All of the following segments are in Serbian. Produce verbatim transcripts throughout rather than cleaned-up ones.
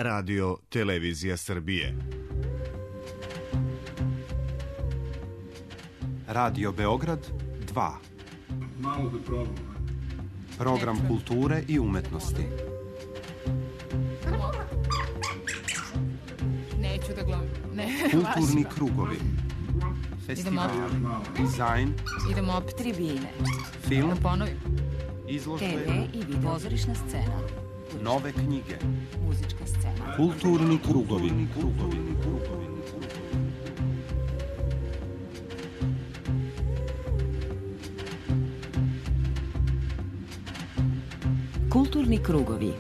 Radio Televizija Srbije. Radio Beograd dva. Malo da probam. Program kulture i umetnosti. Neću da glumim. Ne, kulturni krugovi. Festival, dizajn. Idemo opet tribine. Film. Da ponovim. Izložbe. te ve i video. Pozorišna scena. Nove knjige. Muzička scena. Kulturni krugovi. Krugovi. Kulturni krugovi.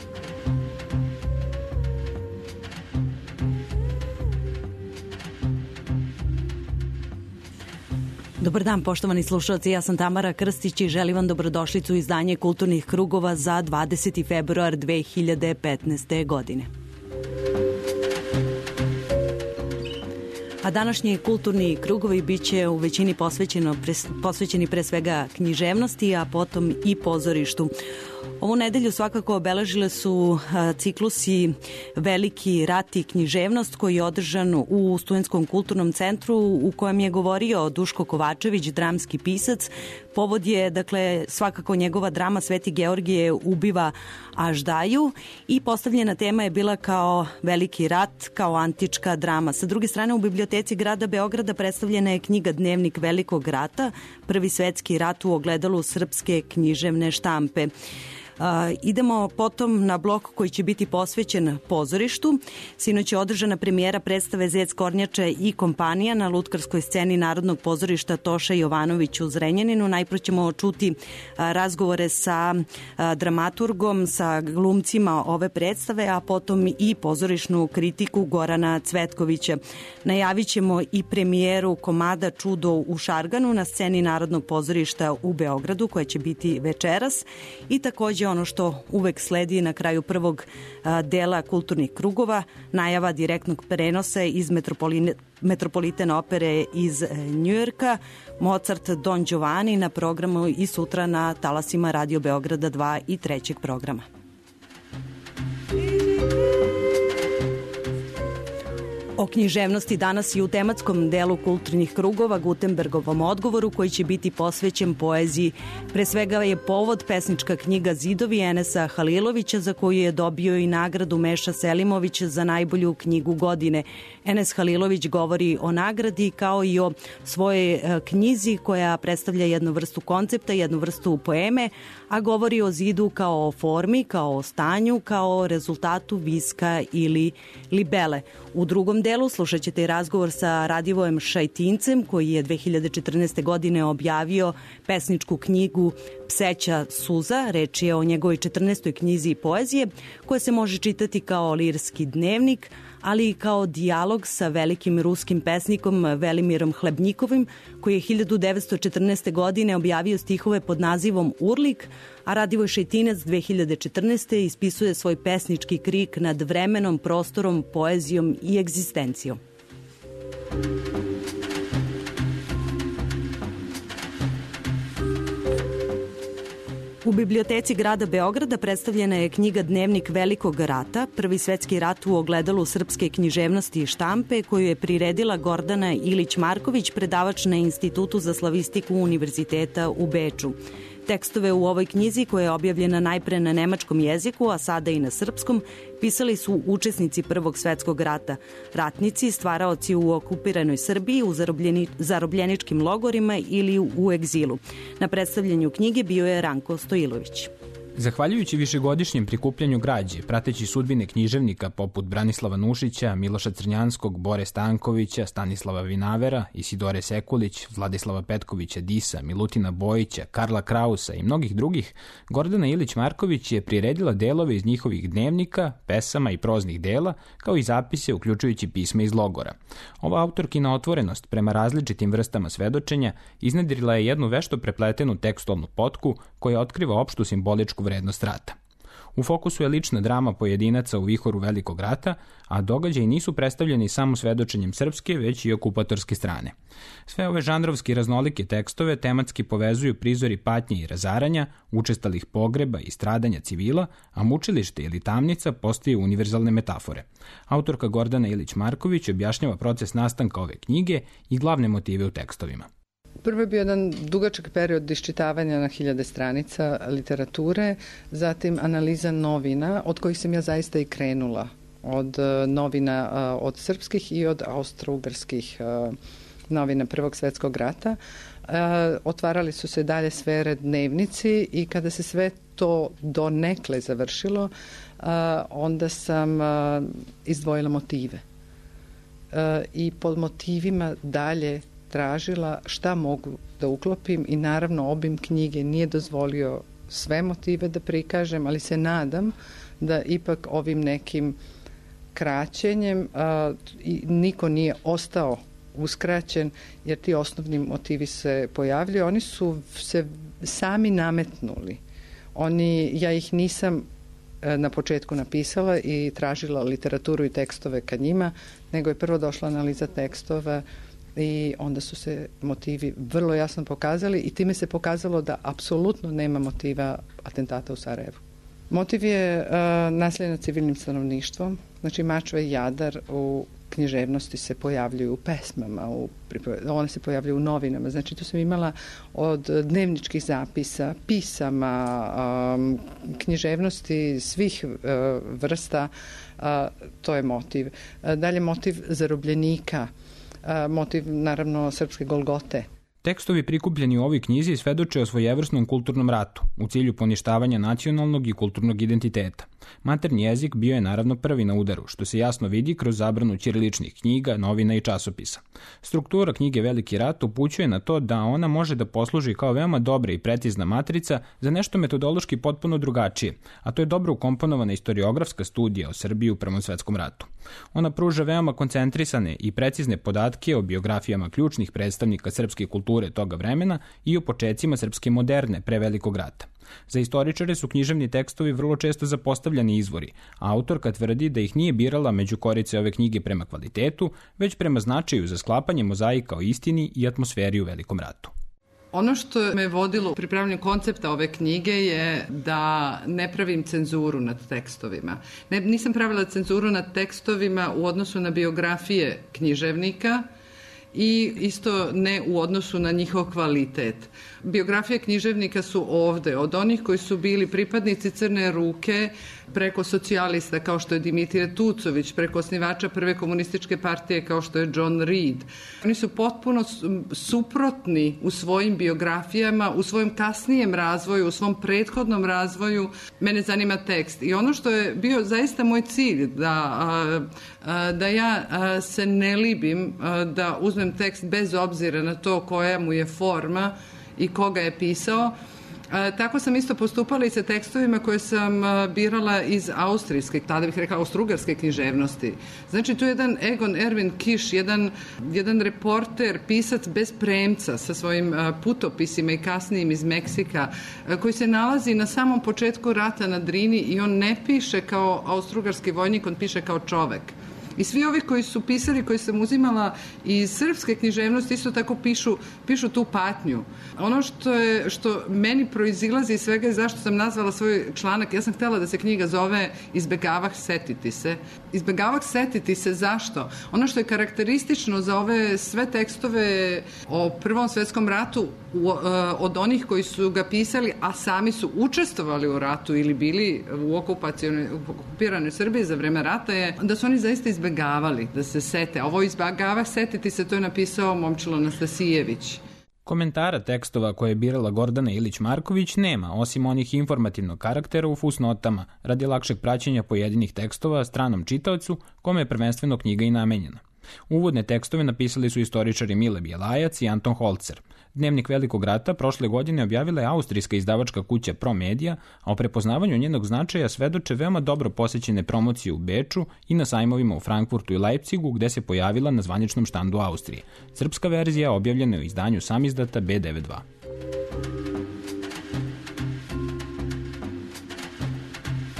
Dobar dan, poštovani slušalci, ja sam Tamara Krstić i želim vam dobrodošlicu u izdanje Kulturnih krugova za dvadeseti februar dve hiljade petnaeste. godine. A današnji kulturni krugovi bit će u većini posvećeno, pre, posvećeni pre svega književnosti, a potom i pozorištu. Ovu nedelju svakako obeležile su a, ciklusi Veliki rat i književnost koji je održan u Studentskom kulturnom centru u kojem je govorio Duško Kovačević, dramski pisac. Povod je, dakle, svakako njegova drama Sveti Georgije ubiva Aždaju i postavljena tema je bila kao Veliki rat, kao antička drama. Sa druge strane, u biblioteci grada Beograda predstavljena je knjiga Dnevnik Velikog rata, Prvi svetski rat u ogledalu srpske književne štampe. Uh, idemo potom na blok koji će biti posvećen pozorištu. Sinoć je održana premijera predstave Zec Kornjača i kompanija na lutkarskoj sceni Narodnog pozorišta Toša Jovanović u Zrenjaninu. Najprvo ćemo čuti uh, razgovore sa uh, dramaturgom, sa glumcima ove predstave, a potom i pozorišnu kritiku Gorana Cvetkovića. Najavit ćemo i premijeru komada Čudo u Šarganu na sceni Narodnog pozorišta u Beogradu, koja će biti večeras, i takođe ono što uvek sledi na kraju prvog a, dela kulturnih krugova, najava direktnog prenosa iz Metropoli, Metropolitan opere iz Njujorka, Mozart Don Giovanni na programu i sutra na talasima Radio Beograda dva i trećeg programa. O književnosti danas i u tematskom delu kulturnih krugova, Gutenbergovom odgovoru koji će biti posvećen poeziji. Pre svega je povod pesnička knjiga Zidovi Enesa Halilovića, za koju je dobio i nagradu Meša Selimović za najbolju knjigu godine. Enes Halilović govori o nagradi kao i o svojoj knjizi koja predstavlja jednu vrstu koncepta, jednu vrstu poeme, a govori o zidu kao o formi, kao o stanju, kao o rezultatu viska ili libele. U drugom delu slušat ćete i razgovor sa Radivojem Šajtincem, koji je dve hiljade četrnaeste. godine objavio pesničku knjigu Pseća suza. Reč je o njegovoj četrnaestoj knjizi poezije, koja se može čitati kao lirski dnevnik, ali i kao dijalog sa velikim ruskim pesnikom Velimirom Hlebnjikovim, koji je hiljadu devetsto četrnaeste. godine objavio stihove pod nazivom Urlik, a Radivoj Šajtinac dve hiljade četrnaeste. ispisuje svoj pesnički krik nad vremenom, prostorom, poezijom i egzistencijom. U biblioteci grada Beograda predstavljena je knjiga Dnevnik Velikog rata, Prvi svetski rat u ogledalu srpske književnosti i štampe, koju je priredila Gordana Ilić-Marković, predavač na Institutu za slavistiku Univerziteta u Beču. Tekstove u ovoj knjizi, koja je objavljena najpre na nemačkom jeziku, a sada i na srpskom, pisali su učesnici Prvog svetskog rata, ratnici, stvaraoci u okupiranoj Srbiji, u zarobljeni, zarobljeničkim logorima ili u egzilu. Na predstavljanju knjige bio je Ranko Stojilović. Zahvaljujući višegodišnjem prikupljanju građe, prateći sudbine književnika poput Branislava Nušića, Miloša Crnjanskog, Bore Stankovića, Stanislava Vinavera, Isidore Sekulić, Vladislava Petkovića Disa, Milutina Bojića, Karla Krausa i mnogih drugih, Gordana Ilić-Marković je priredila delove iz njihovih dnevnika, pesama i proznih dela, kao i zapise uključujući pisma iz logora. Ova autorkina otvorenost prema različitim vrstama svedočenja iznedrila je jednu vešto prepletenu tekstualnu potku koja otkriva opštu simboličku vrednost rata. U fokusu je lična drama pojedinaca u vihoru Velikog rata, a događaji nisu predstavljeni samo svedočenjem srpske, već i okupatorske strane. Sve ove žanrovski raznolike tekstove tematski povezuju prizori patnje i razaranja, učestalih pogreba i stradanja civila, a mučilište ili tamnica postaju univerzalne metafore. Autorka Gordana Ilić-Marković objašnjava proces nastanka ove knjige i glavne motive u tekstovima. Prvo je bio jedan dugačak period iščitavanja na hiljade stranica literature, zatim analiza novina, od kojih sam ja zaista i krenula. Od novina od srpskih i od austro-ugarskih novina Prvog svetskog rata. Otvarali su se dalje sfere dnevnici i kada se sve to donekle završilo, onda sam izdvojila motive. I pod motivima dalje tražila šta mogu da uklopim i naravno obim knjige nije dozvolio sve motive da prikažem, ali se nadam da ipak ovim nekim kraćenjem a, i niko nije ostao uskraćen, jer ti osnovni motivi se pojavljaju. Oni su se sami nametnuli. Oni, ja ih nisam na početku napisala i tražila literaturu i tekstove ka njima, nego je prvo došla analiza tekstova i onda su se motivi vrlo jasno pokazali i time se pokazalo da apsolutno nema motiva atentata u Sarajevu. Motiv je uh, nasilje nad civilnim stanovništvom, znači Mačva i Jadar u književnosti se pojavljuju u pesmama, u, one se pojavljuju u novinama, znači tu sam imala od dnevničkih zapisa, pisama, um, književnosti svih uh, vrsta, uh, to je motiv. Uh, dalje motiv zarobljenika, motiv, naravno, srpske Golgote. Tekstovi prikupljeni u ovoj knjizi svedoče o svojevrsnom kulturnom ratu, u cilju poništavanja nacionalnog i kulturnog identiteta. Maternji jezik bio je naravno prvi na udaru, što se jasno vidi kroz zabranu ćiriličnih knjiga, novina i časopisa. Struktura knjige Veliki rat upućuje na to da ona može da posluži kao veoma dobra i precizna matrica za nešto metodološki potpuno drugačije, a to je dobro ukomponovana istoriografska studija o Srbiji u Prvom svetskom ratu. Ona pruža veoma koncentrisane i precizne podatke o biografijama ključnih predstavnika srpske kulture toga vremena i o počecima srpske moderne pre Velikog rata. Za istoričare su književni tekstovi vrlo često zapostavljani izvori, a autorka tvrdi da ih nije birala među korice ove knjige prema kvalitetu, već prema značaju za sklapanje mozaika o istini i atmosferi u Velikom ratu. Ono što me vodilo u pripravljanju koncepta ove knjige je da ne pravim cenzuru nad tekstovima. Ne, nisam pravila cenzuru nad tekstovima u odnosu na biografije književnika i isto ne u odnosu na njihov kvalitet. Biografije književnika su ovde, od onih koji su bili pripadnici Crne ruke, preko socijalista kao što je Dimitrije Tucović, preko osnivača prve komunističke partije kao što je John Reed. Oni su potpuno suprotni u svojim biografijama, u svojem kasnijem razvoju, u svom prethodnom razvoju. Mene zanima tekst. I ono što je bio zaista moj cilj, da, da ja se ne libim da uzmem tekst bez obzira na to koja mu je forma i koga je pisao. E, tako sam isto postupala i sa tekstovima koje sam a, birala iz austrijske, tada bih rekla austrougarske književnosti. Znači tu je jedan Egon Erwin Kiš, jedan, jedan reporter, pisac bez premca sa svojim a, putopisima i kasnijim iz Meksika, a, koji se nalazi na samom početku rata na Drini i on ne piše kao austrougarski vojnik, on piše kao čovek. I svi ovi koji su pisali, koji sam uzimala iz srpske književnosti, isto tako pišu, pišu tu patnju. Ono što je, što meni proizilazi iz svega je zašto sam nazvala svoj članak, ja sam htjela da se knjiga zove Izbegavah setiti se. Izbegavah setiti se zašto? Ono što je karakteristično za ove sve tekstove o Prvom svetskom ratu u, od onih koji su ga pisali, a sami su učestvovali u ratu ili bili u okupiranoj Srbiji za vreme rata, je da su oni zaista izbegavali da se sete. Ovo izbegavah setiti se, to je napisao Momčilo Nastasijević. Komentara tekstova koje je birala Gordana Ilić-Marković nema, osim onih informativnog karaktera u fusnotama, radi lakšeg praćenja pojedinih tekstova stranom čitaocu, kome je prvenstveno knjiga i namenjena. Uvodne tekstove napisali su istoričari Mile Bjelajac i Anton Holzer. Dnevnik Velikog rata prošle godine objavila je austrijska izdavačka kuća Promedia, a o prepoznavanju njenog značaja svedoče veoma dobro posećene promocije u Beču i na sajmovima u Frankfurtu i Leipzigu, gde se pojavila na zvaničnom štandu Austrije. Srpska verzija objavljena je u izdanju samizdata B devedeset dva.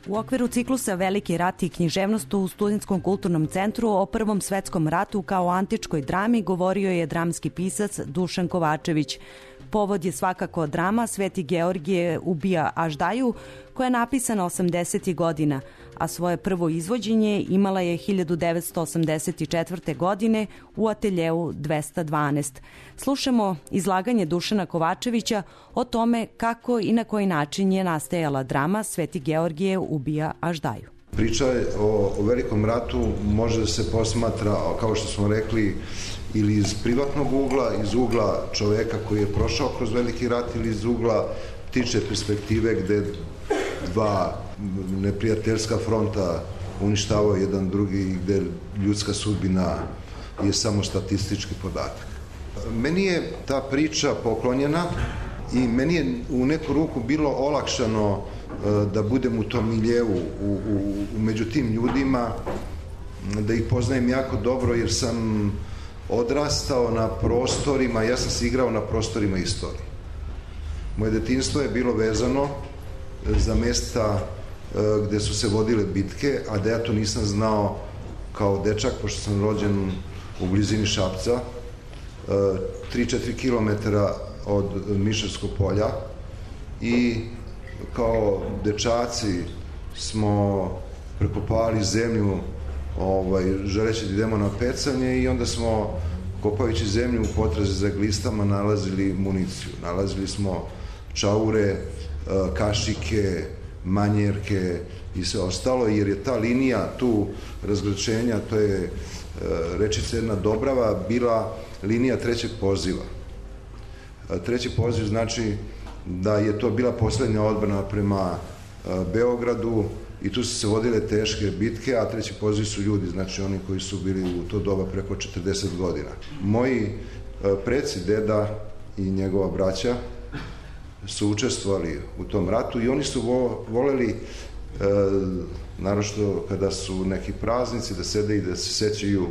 U okviru ciklusa Veliki rat i književnost u Studentskom kulturnom centru o Prvom svetskom ratu kao antičkoj drami govorio je dramski pisac Dušan Kovačević. Povod je svakako drama Sveti Georgije ubija Aždaju, koja je napisana osamdesetih godina, a svoje prvo izvođenje imala je hiljadu devetsto osamdeset četvrte. godine u ateljeu dvesta dvanaest. Slušamo izlaganje Dušana Kovačevića o tome kako i na koji način je nastajala drama Sveti Georgije ubija Aždaju. Priča o, o Velikom ratu može da se posmatra, kao što smo rekli, ili iz privatnog ugla, iz ugla čoveka koji je prošao kroz Veliki rat, ili iz ugla ptiče perspektive gde dva neprijateljska fronta uništavaju jedan drugi i gde ljudska sudbina je samo statistički podatak. Meni je ta priča poklonjena i meni je u neku ruku bilo olakšano da budem u tom miljevu, u, u, u među tim ljudima, da ih poznajem jako dobro jer sam odrastao na prostorima, ja sam se igrao na prostorima istorije. Moje detinjstvo je bilo vezano za mesta gde su se vodile bitke, a da ja to nisam znao kao dečak, pošto sam rođen u blizini Šapca, tri do četiri kilometra od Miševskog polja, i kao dečaci smo prekopavali zemlju ovaj, želeći da idemo na pecanje, i onda smo, kopajući zemlju u potrazi za glistama, nalazili municiju. Nalazili smo čaure, kašike, manjerke i sve ostalo, jer je ta linija tu razgraničenja, to je rečica jedna Dobrava, bila linija trećeg poziva. Treći poziv znači da je to bila poslednja odbrana prema Beogradu i tu su se vodile teške bitke, a treći poziv su ljudi, znači oni koji su bili u to doba preko četrdeset godina. Moji preci, deda i njegova braća su učestvovali u tom ratu i oni su vo, voleli, e, naročito kada su neki praznici, da sede i da se sećaju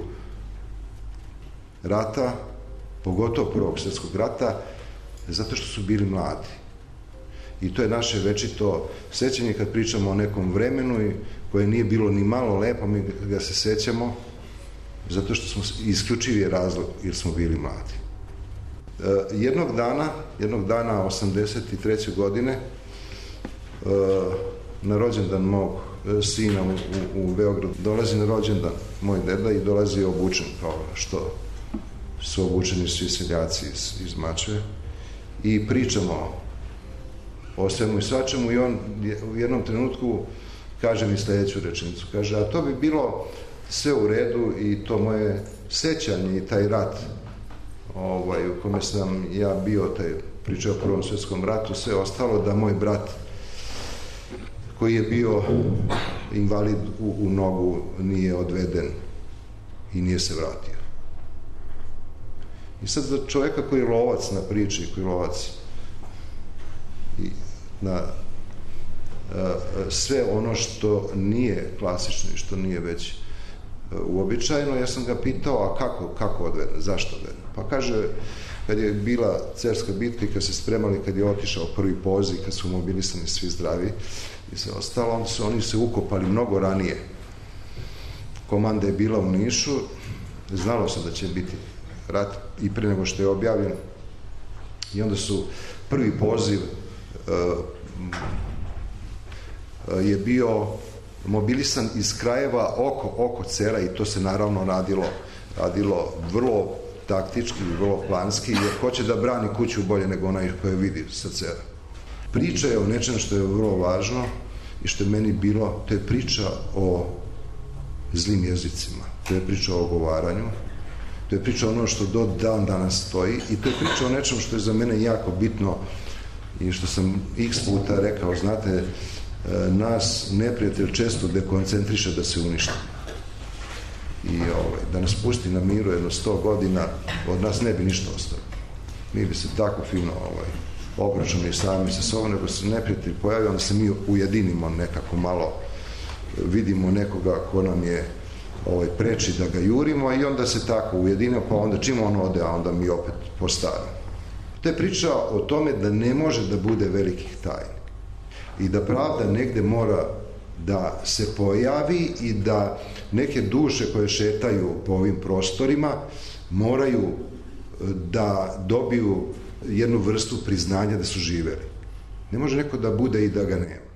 rata, pogotovo Prvog svjetskog rata, zato što su bili mladi. I to je naše večito sećanje kad pričamo o nekom vremenu koje nije bilo ni malo lepo, mi ga se sećamo zato što smo isključivi razlog jer smo bili mladi. E, jednog dana, jednog dana osamdeset treće. godine e, na rođendan mog sina u, u, u Beogradu dolazi na rođendan moj deda i dolazi obučen kao što su obučeni svi seljaci iz, iz Mačve i pričamo o svemu i svačemu i on u jednom trenutku kaže mi sledeću rečenicu. Kaže, a to bi bilo sve u redu i to moje sećanje i taj rat ovaj, u kome sam ja bio, taj pričao o Prvom svjetskom ratu, sve ostalo da moj brat koji je bio invalid u, u nogu nije odveden i nije se vratio. I sad za čoveka koji je lovac na priči, koji je lovac i na a, sve ono što nije klasično i što nije već a, uobičajeno, ja sam ga pitao, a kako, kako odveden, zašto odveden? Pa kaže, kad je bila Cerska bitka i kad se spremali, kad je otišao prvi poziv, kad su mobilisani svi zdravi i sve ostalo, onda su oni se ukopali mnogo ranije. Komanda je bila u Nišu, znalo se da će biti rat i pre nego što je objavljen, i onda su prvi poziv uh, je bio mobilisan iz krajeva oko, oko Cera i to se naravno radilo, radilo vrlo taktički i vrlo planski, jer ko će da brani kuću bolje nego onaj koje vidi sa Cera. Priča je o nečem što je vrlo važno i što je meni bilo, to je priča o zlim jezicima, to je priča o ogovaranju, to je priča ono što do dan danas stoji i to je priča o nečem što je za mene jako bitno i što sam x puta rekao, znate, nas neprijatelj često dekoncentriše da se uništi. I ovaj, da nas pusti na miru jedno sto godina, od nas ne bi ništa ostalo. Mi bi se tako fino ovaj, obračunali sami sa sobom, nego se neprijatelj pojavi, onda se mi ujedinimo nekako malo, vidimo nekoga ko nam je ovaj, preči da ga jurimo i onda se tako ujedinimo, pa onda čim on ode, a onda mi opet postavimo. To je priča o tome da ne može da bude velikih tajni i da pravda negde mora da se pojavi i da neke duše koje šetaju po ovim prostorima moraju da dobiju jednu vrstu priznanja da su živeli. Ne može neko da bude i da ga nema.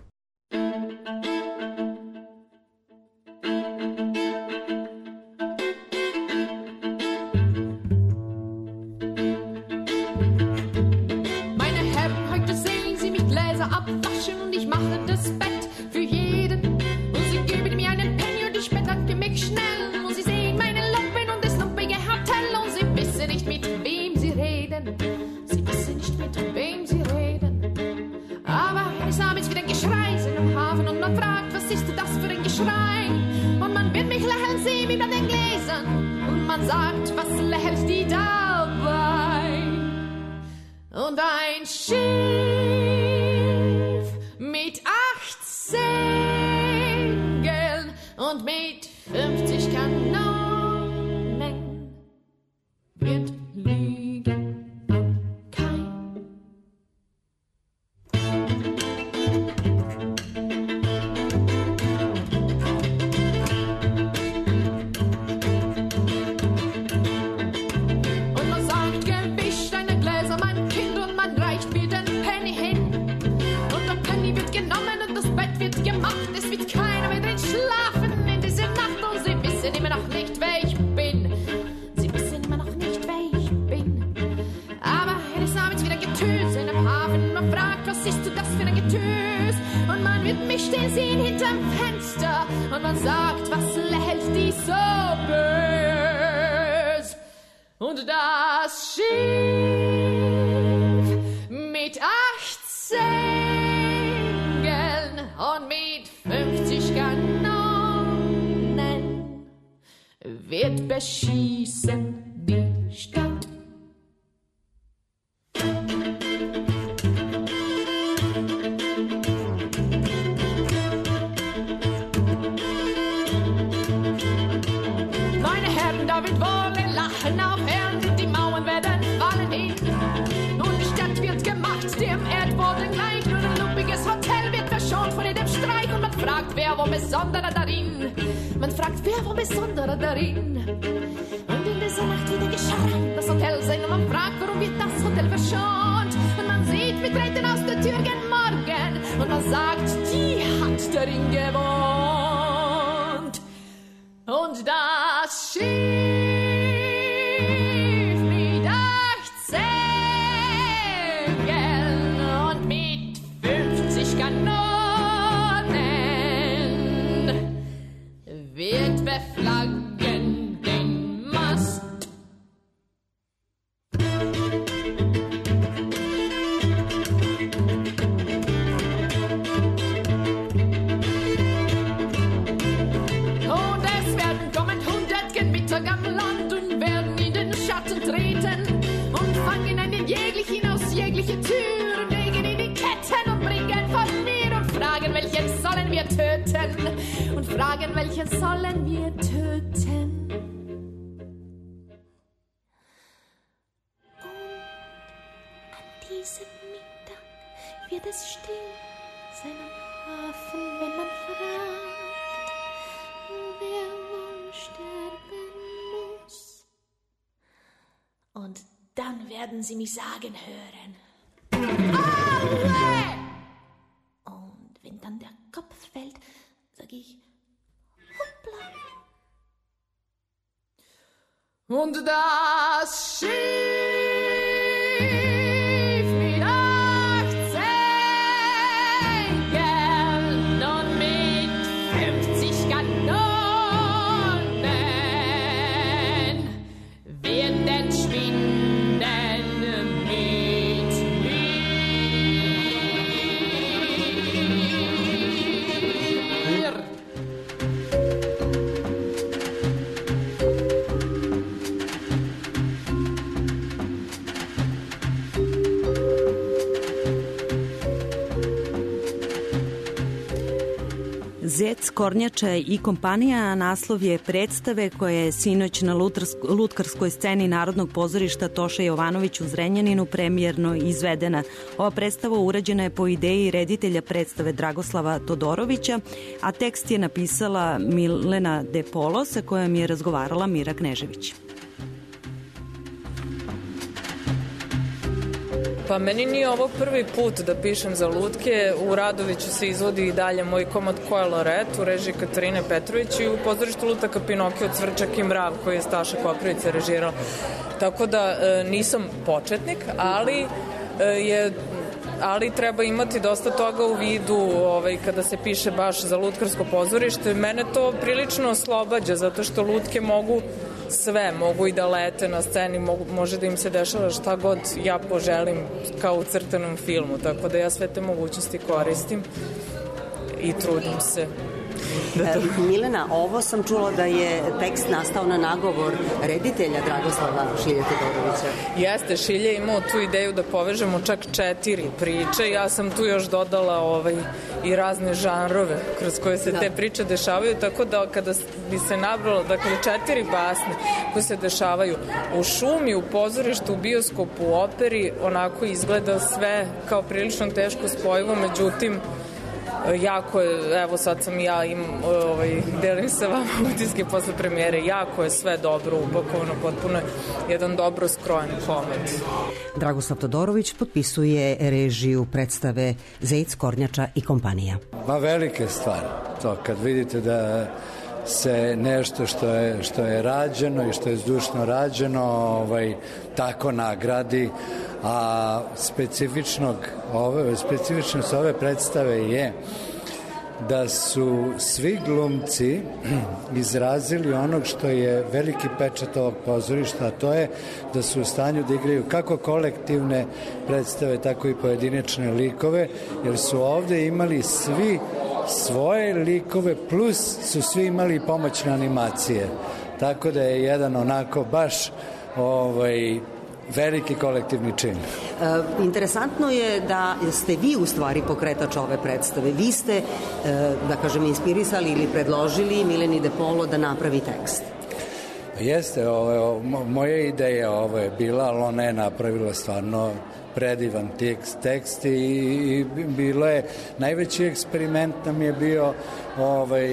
Werden Sie mich sagen hören. Aue! Und wenn dann der Kopf fällt, sage ich hoppla. Und das Schiff mit acht Segeln und mit fünfzig Kanonen wird den Schwinden Zec, Kornjača i kompanija naslov je predstave koja je sinoć na lutkarskoj sceni Narodnog pozorišta Toša Jovanović u Zrenjaninu premijerno izvedena. Ova predstava urađena je po ideji reditelja predstave Dragoslava Todorovića, a tekst je napisala Milena De Polo, sa kojom je razgovarala Mira Knežević. Pa meni nije ovo prvi put da pišem za lutke. U Radoviću se izvodi i dalje moj komad Koja Loret u režiji Katarine Petrović i u pozorištu lutaka Pinokio Cvrčak i Mrav koji je Staša Koprivica režirao. Tako da e, nisam početnik, ali e, je ali treba imati dosta toga u vidu ovaj, kada se piše baš za lutkarsko pozorište. Mene to prilično oslobađa, zato što lutke mogu sve, mogu i da lete na sceni, mogu, može da im se dešava šta god ja poželim kao u crtanom filmu, tako da ja sve te mogućnosti koristim i trudim se. Da to... Milena, ovo sam čula da je tekst nastao na nagovor reditelja Dragoslava Šilje Todorovića. Jeste, Šilje je imao tu ideju da povežemo čak četiri priče. Ja sam tu još dodala ovaj, i razne žanrove kroz koje se da. te priče dešavaju, tako da kada bi se nabralo, dakle, četiri basne koje se dešavaju u šumi, u pozorištu, u bioskopu, u operi, onako izgleda sve kao prilično teško spojivo, međutim, jako je, evo sad sam ja im, ovaj, delim sa vama utiske posle premijere, jako je sve dobro upakovano, potpuno je jedan dobro skrojen komad. Dragoslav Todorović potpisuje režiju predstave Zec, Kornjača i kompanija. Ma velike stvari, to kad vidite da se nešto što je, što je rađeno i što je zdušno rađeno ovaj, tako nagradi, a specifičnog ove, specifičnost ove predstave je da su svi glumci izrazili onog što je veliki pečat ovog pozorišta, a to je da su u stanju da igraju kako kolektivne predstave, tako i pojedinačne likove, jer su ovde imali svi svoje likove, plus su svi imali pomoćne animacije. Tako da je jedan onako baš ovaj, veliki kolektivni čin. E, interesantno je da ste vi u stvari pokretač ove predstave. Vi ste, e, da kažem, inspirisali ili predložili Mileni De Polo da napravi tekst. Jeste, ovo, moja ideja ovo je bila, ali ona je napravila stvarno predivan tekst, tekst i, i bilo je, najveći eksperiment nam je bio ovaj,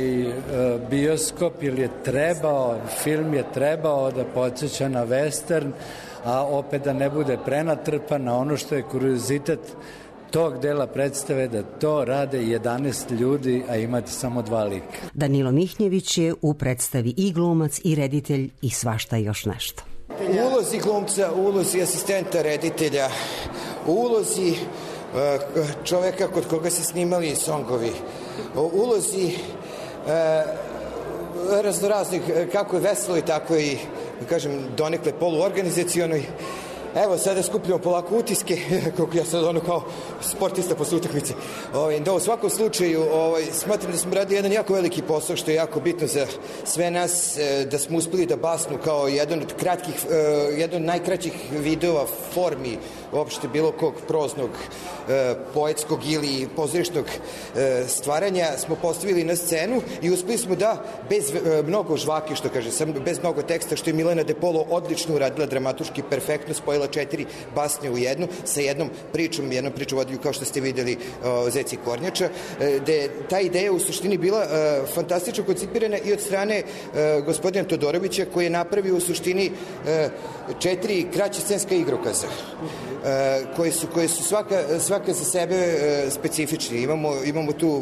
bioskop, jer je trebao, film je trebao da podsjeća na western, a opet da ne bude prenatrpan na ono što je kuriozitet tog dela predstave, da to rade jedanaest ljudi, a imate samo dva lika. Danilo Mihnjević je u predstavi i glumac i reditelj i svašta još nešto. U ulozi glumca, u ulozi asistenta reditelja, u ulozi uh, čoveka kod koga se snimali songovi, u ulozi uh, raznoraznih, kako je veselo i tako i, kažem, donekle poluorganizacionoj. Evo, sada skupljamo polako utiske, kako ja sad ono kao sportista posle utakmice. Ovaj, da u svakom slučaju ovaj, smatram da smo radili jedan jako veliki posao, što je jako bitno za sve nas, da smo uspeli da basnu kao jedan od kratkih, jedan od najkraćih videova formi uopšte bilo kog proznog, poetskog ili pozorišnog stvaranja smo postavili na scenu i uspeli smo da bez mnogo žvaki, što kaže, sam bez mnogo teksta, što je Milena De Polo odlično uradila, dramatuški perfektno spojila četiri basne u jednu, sa jednom pričom, jednom pričom vodilju, kao što ste videli, o, Zec i Kornjača, gde je ta ideja u suštini bila e, fantastično koncipirana i od strane e, gospodina Todorovića, koji je napravio u suštini e, četiri kraće scenska igrokaza, e, koje su, koje su svaka, svaka za sebe e, specifični. Imamo, imamo tu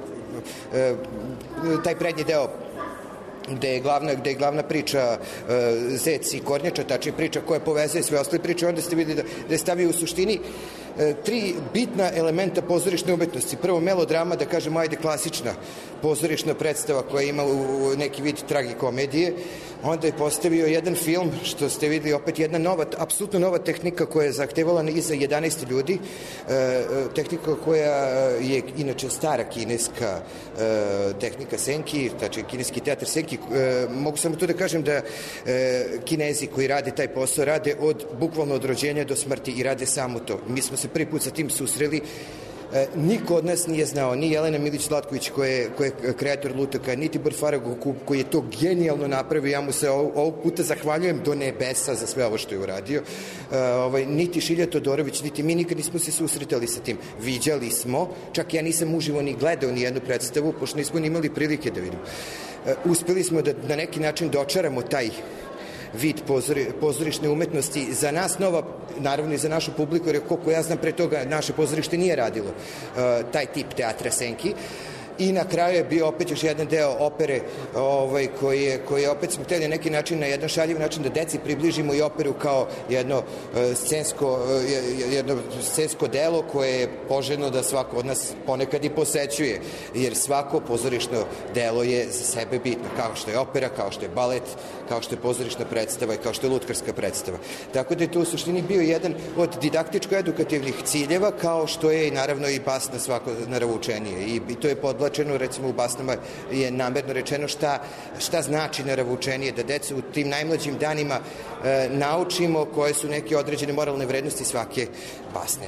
e, e, taj prednji deo gde je glavna, gde je glavna priča uh, Zec i Kornjača, tačnije priča koja povezuje sve ostale priče, onda ste videli da, da je stavio u suštini uh, tri bitna elementa pozorišne umetnosti. Prvo, melodrama, da kažemo, ajde, klasična pozorišna predstava koja ima u neki vid tragikomedije. Onda je postavio jedan film, što ste videli, opet jedna nova, apsolutno nova tehnika koja je zahtevala iza jedanaest ljudi. E, tehnika koja je inače stara kineska e, tehnika senki, znači kineski teatr senki. E, mogu samo to da kažem da e, Kinezi koji rade taj posao rade od bukvalno od rođenja do smrti i rade samo to. Mi smo se prvi put sa tim susreli E, niko od nas nije znao, ni Jelena Milić-Zlatković koja je, koja je kreator Lutaka, niti Borfara Gokub koji je to genijalno napravio, ja mu se ovog, ovog puta zahvaljujem do nebesa za sve ovo što je uradio, e, ovaj, niti Šilja Todorović, niti mi nikad nismo se susretali sa tim. Viđali smo, čak ja nisam uživo ni gledao ni jednu predstavu, pošto nismo ni imali prilike da vidimo. E, uspeli smo da na neki način dočaramo taj vid pozori, pozorišne umetnosti. Za nas nova, naravno i za našu publiku, jer koliko ja znam pre toga naše pozorište nije radilo uh, taj tip teatra Senki. I na kraju je bio opet još jedan deo opere ovaj, koji, je, koji je opet smo hteli na neki način, na jedan šaljiv način da deci približimo i operu kao jedno, uh, scensko, uh, jedno scensko delo koje je poželjno da svako od nas ponekad i posećuje, jer svako pozorišno delo je za sebe bitno, kao što je opera, kao što je balet, kao što je pozorišna predstava i kao što je lutkarska predstava. Tako da je to u suštini bio jedan od didaktičko-edukativnih ciljeva, kao što je i naravno i basna svako naravučenije. I, i to je podla recimo u basnama je namerno rečeno šta, šta znači naravučenije, da decu u tim najmlađim danima e, naučimo koje su neke određene moralne vrednosti svake basne.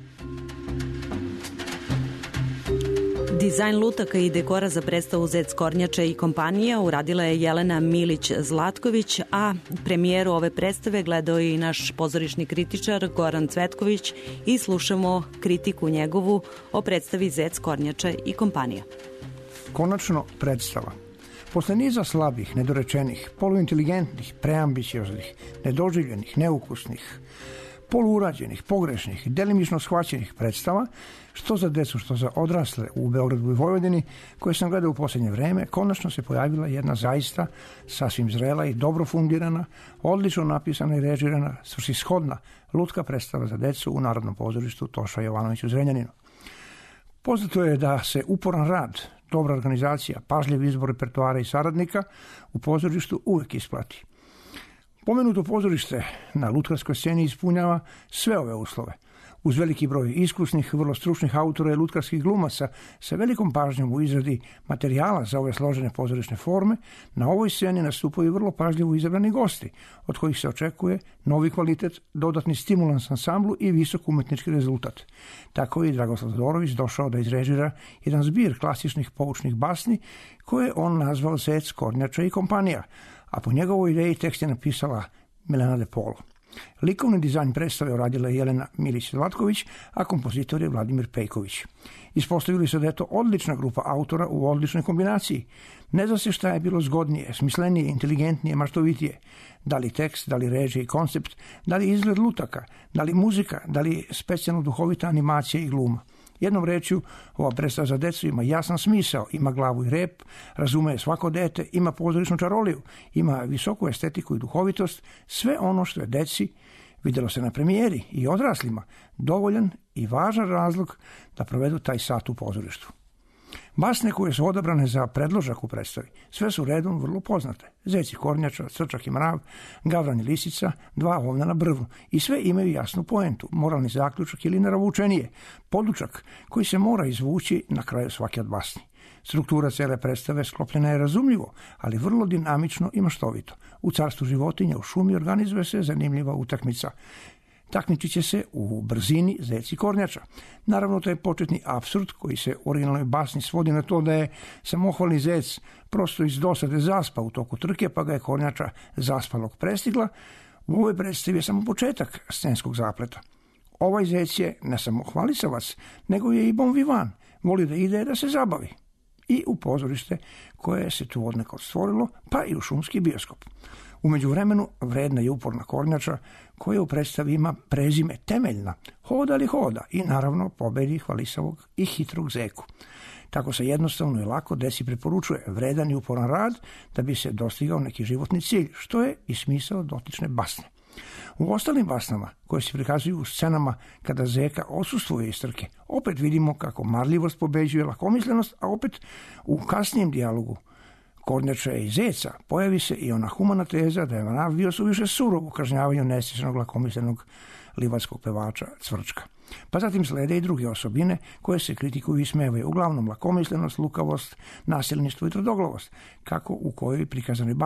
Dizajn lutaka i dekora za predstavu Zec Kornjača i kompanija uradila je Jelena Milić-Zlatković, a premijeru ove predstave gledao i naš pozorišni kritičar Goran Cvetković i slušamo kritiku njegovu o predstavi Zec Kornjača i kompanija. Konačno predstava. Posle niza slabih, nedorečenih, poluinteligentnih, preambicioznih, nedoživljenih, neukusnih, poluurađenih, pogrešnih, delimično shvaćenih predstava, što za decu, što za odrasle u Beogradu i Vojvodini, koje sam gledao u posljednje vreme, konačno se pojavila jedna zaista sasvim zrela i dobro fundirana, odlično napisana i režirana, svrsishodna lutka predstava za decu u Narodnom pozorištu Toša Jovanović u Zrenjaninu. Poznato je da se uporan rad, dobra organizacija, pažljiv izbor repertoara i saradnika u pozorištu uvek isplati. Pomenuto pozorište na lutkarskoj sceni ispunjava sve ove uslove. Uz veliki broj iskusnih, vrlo stručnih autora i lutkarskih glumaca sa velikom pažnjom u izradi materijala za ove složene pozorišne forme, na ovoj sceni nastupaju vrlo pažljivo izabrani gosti, od kojih se očekuje novi kvalitet, dodatni stimulans ansamblu i visok umetnički rezultat. Tako je i Dragoslav Todorović došao da izrežira jedan zbir klasičnih poučnih basni koje on nazvao Zec Kornjača i kompanija, a po njegovoj ideji tekst je napisala Milena De Polo. Likovni dizajn predstave uradila je Jelena Milić-Zlatković, a kompozitor je Vladimir Pejković. Ispostavili se da je to odlična grupa autora u odličnoj kombinaciji. Ne zna se šta je bilo zgodnije, smislenije, inteligentnije, maštovitije. Da li tekst, da li režija i koncept, da li izgled lutaka, da li muzika, da li specijalno duhovita animacija i gluma. Jednom rečju, ova predstava za decu ima jasan smisao, ima glavu i rep, razume svako dete, ima pozorišnu čaroliju, ima visoku estetiku i duhovitost, sve ono što je deci, vidjelo se na premijeri i odraslima, dovoljan i važan razlog da provedu taj sat u pozorištu. Basne koje su odabrane za predložak u predstavi, sve su redom vrlo poznate. Zec i Kornjača, Crčak i Mrav, Gavran i Lisica, Dva ovna na brvu i sve imaju jasnu poentu, moralni zaključak ili naravučenije, podučak koji se mora izvući na kraju svake od basni. Struktura cele predstave sklopljena je razumljivo, ali vrlo dinamično i maštovito. U carstvu životinja u šumi organizuje se zanimljiva utakmica. Takmičit će se u brzini Zec i Kornjača. Naravno, to je početni apsurd koji se u originalnoj basni svodi na to da je samohvalni Zec prosto iz dosade zaspao u toku trke, pa ga je Kornjača zaspalog prestigla. U ovoj predstavi je samo početak scenskog zapleta. Ovaj Zec je ne samo hvalisavac, nego je i bon vivant, voli da ide da se zabavi. I u pozorište koje se tu odnekad stvorilo, pa i u šumski bioskop. U međuvremenu vredna i uporna Kornjača, koja u predstavi ima prezime temeljna, hoda li hoda i naravno pobedi hvalisavog i hitrog Zeku. Tako se jednostavno i lako deci preporučuje vredan i uporan rad da bi se dostigao neki životni cilj, što je i smisao dotične basne. U ostalim basnama, koje se prikazuju u scenama kada Zeka odsustvuje iz trke, opet vidimo kako marljivost pobeđuje lakomislenost, a opet u kasnijem dijalogu Kornjača i Zeca pojavi se i ona humana teza da je Mrav bio suviše surov u kažnjavanju nesrećnog lakomislenog livatskog pevača Cvrčka. Pa zatim slede i druge osobine koje se kritikuju i smevaju, uglavnom lakomislenost, lukavost, nasilništvo i tvrdoglavost, kako u kojoj prikazanoj basni.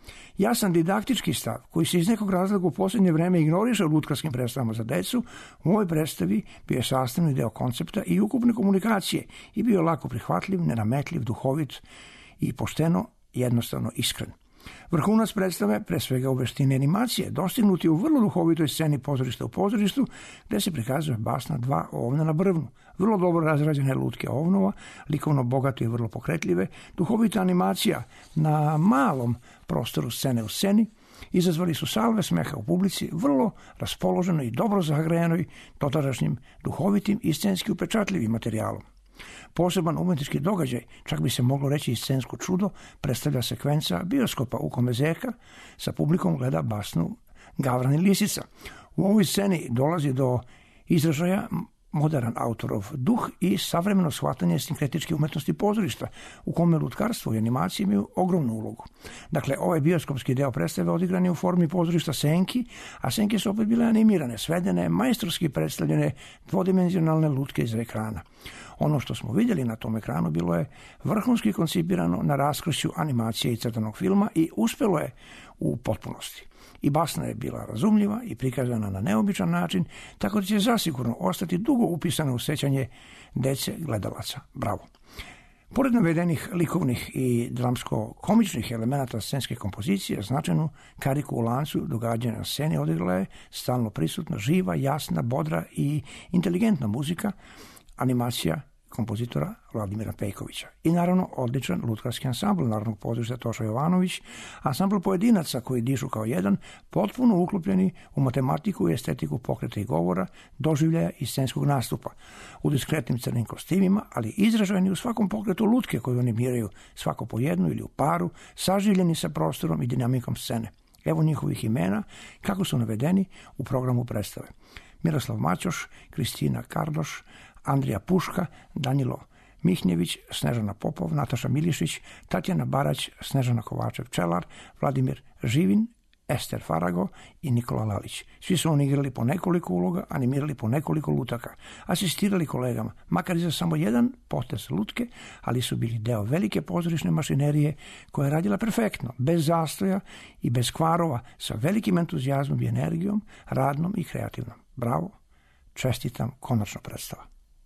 Jasan didaktički stav, koji se iz nekog razloga u posljednje vreme ignoriše u lutkarskim predstavama za decu, u ovoj predstavi bio je sastavni deo koncepta i ukupne komunikacije i bio lako prihvatljiv, nenametljiv, duhovit i pošteno, jednostavno iskren. Vrhunac predstave, pre svega u veštini animacije, dostignut je u vrlo duhovitoj sceni Pozorišta u pozorištu, gde se prikazuje basna dva ovna na brvnu. Vrlo dobro razrađene lutke ovnova, likovno bogate i vrlo pokretljive, duhovita animacija na malom prostoru scene u sceni, izazvali su salve smeha u publici, vrlo raspoloženoj i dobro zagrejanoj dotadašnjim duhovitim i scenski upečatljivim materijalom. Poseban umetnički događaj, čak bi se moglo reći i scensko čudo, predstavlja sekvenca bioskopa u kome Zeka sa publikom gleda basnu Gavran i Lisica. U ovoj sceni dolazi do izražaja modern autorov duh i savremeno shvatanje sinkretičke umetnosti pozorišta, u kome lutkarstvo i animacije imaju ogromnu ulogu. Dakle, ovaj bioskopski deo predstave odigran je u formi pozorišta senki, a senke su opet bile animirane, svedene, majstorski predstavljene dvodimenzionalne lutke iz ekrana. Ono što smo vidjeli na tom ekranu bilo je vrhunski koncipirano na raskršću animacije i crtanog filma i uspelo je u potpunosti. I basna je bila razumljiva i prikazana na neobičan način, tako da će zasigurno ostati dugo upisana u sećanje dece gledalaca. Bravo! Pored navedenih likovnih i dramsko-komičnih elemenata scenske kompozicije, značajnu kariku u lancu događanja na sceni odigrala je stalno prisutna, živa, jasna, bodra i inteligentna muzika, animacija kompozitora Vladimira Pejkovića. I naravno odličan lutkarski ansambl Narodnog pozorišta Toša Jovanović, ansambl pojedinaca koji dišu kao jedan, potpuno uklopljeni u matematiku i estetiku pokreta i govora, doživljaja i scenskog nastupa, u diskretnim crnim kostimima, ali izraženi u svakom pokretu lutke koju animiraju svako po jednu ili u paru, saživljeni sa prostorom i dinamikom scene. Evo njihovih imena, kako su navedeni u programu predstave. Miroslav Maćoš, Kristina Kardoš, Andrija Puška, Danilo Mihnjević, Snežana Popov, Nataša Milišić, Tatjana Barać, Snežana Kovačev-Čelar, Vladimir Živin, Ester Farago i Nikola Lalić. Svi su oni igrali po nekoliko uloga, animirali po nekoliko lutaka, asistirali kolegama, makar i za samo jedan potez lutke, ali su bili deo velike pozorišne mašinerije koja je radila perfektno, bez zastoja i bez kvarova, sa velikim entuzijazmom i energijom, radnom i kreativnom. Bravo, čestitam, konačno predstava.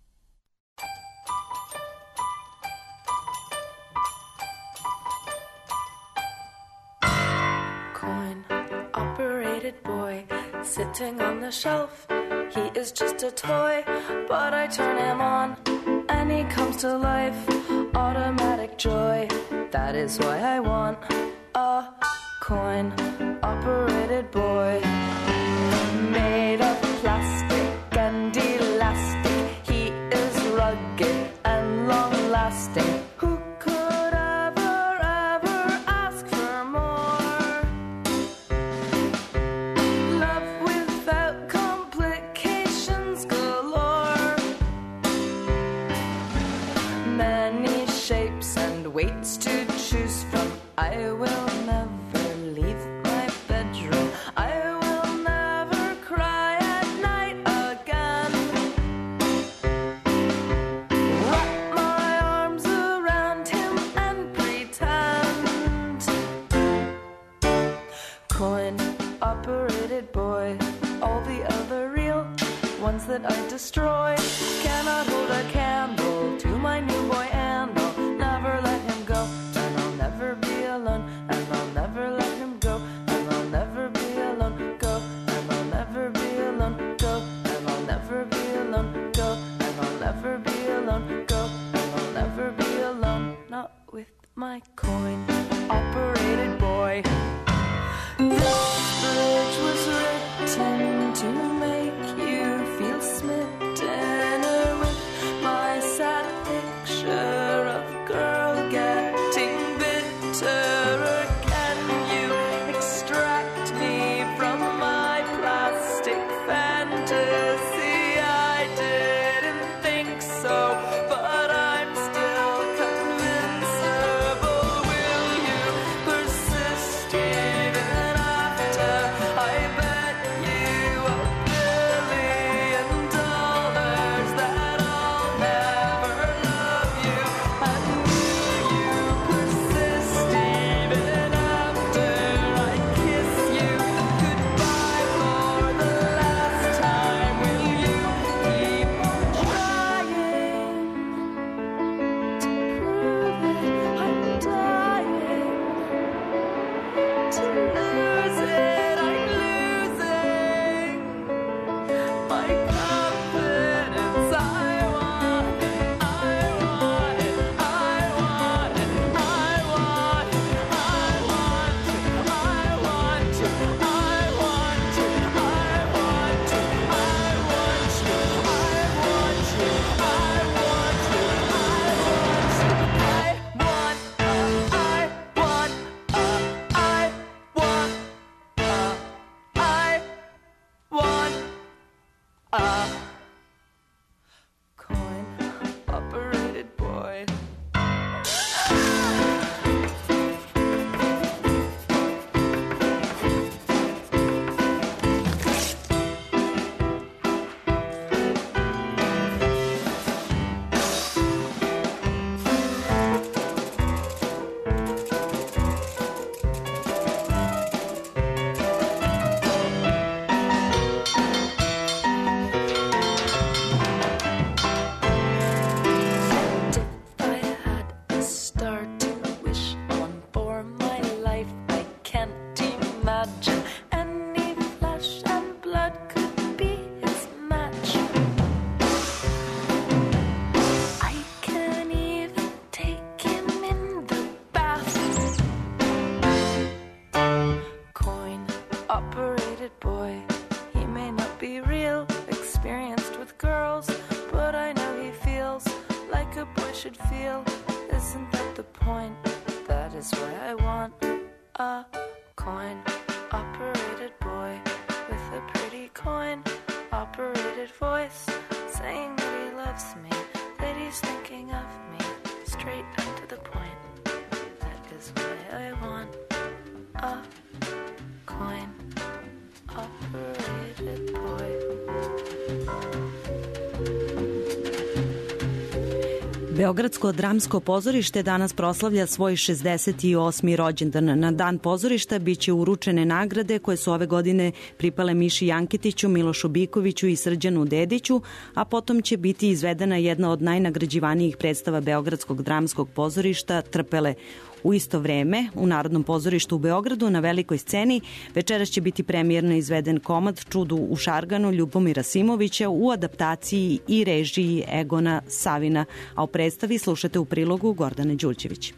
Boy sitting on the shelf, he is just a toy, but I turn him on and he comes to life. Automatic joy, that is why I want a coin operated boy. Made of plastic and elastic, he is rugged and long lasting. Who could ever, ever ask for more? Love without complications galore. Many shapes and weights to choose from. I will never leave my bedroom. I will never cry at night again. Wrap my arms around him and pretend. Coin operated boy, all the other real ones that I destroy cannot hold a candle to my new boy, and I'll never let him go, and I'll never be alone, and I'll never let him go, and I'll never be alone, go, and I'll never be alone, go, and I'll never be alone, go, and I'll never be alone, go, and I'll never be alone, not with my coin operated boy. This bridge was written to make you feel smitten with my sad picture of girl getting bitterer. Can you extract me from my plastic fantasy? I didn't think so, but I'm still convincible. Will a boy should feel. Isn't that the point? That is why I want a coin-operated boy with a pretty coin-operated voice, saying that he loves me, that he's thinking of me, straight and to the point. That is why I want a coin-operated boy. Beogradsko dramsko pozorište danas proslavlja svoj šezdeset osmi rođendan. Na dan pozorišta biće uručene nagrade koje su ove godine pripale Miši Janketiću, Milošu Bikoviću i Srđanu Dediću, a potom će biti izvedena jedna od najnagrađivanijih predstava Beogradskog dramskog pozorišta, Trpele. U isto vreme, u Narodnom pozorištu u Beogradu na velikoj sceni večeras će biti premijerno izveden komad Čudo u Šarganu Ljubomira Simovića u adaptaciji i režiji Egona Savina, a u predstavi slušate u prilogu Gordane Đurđević.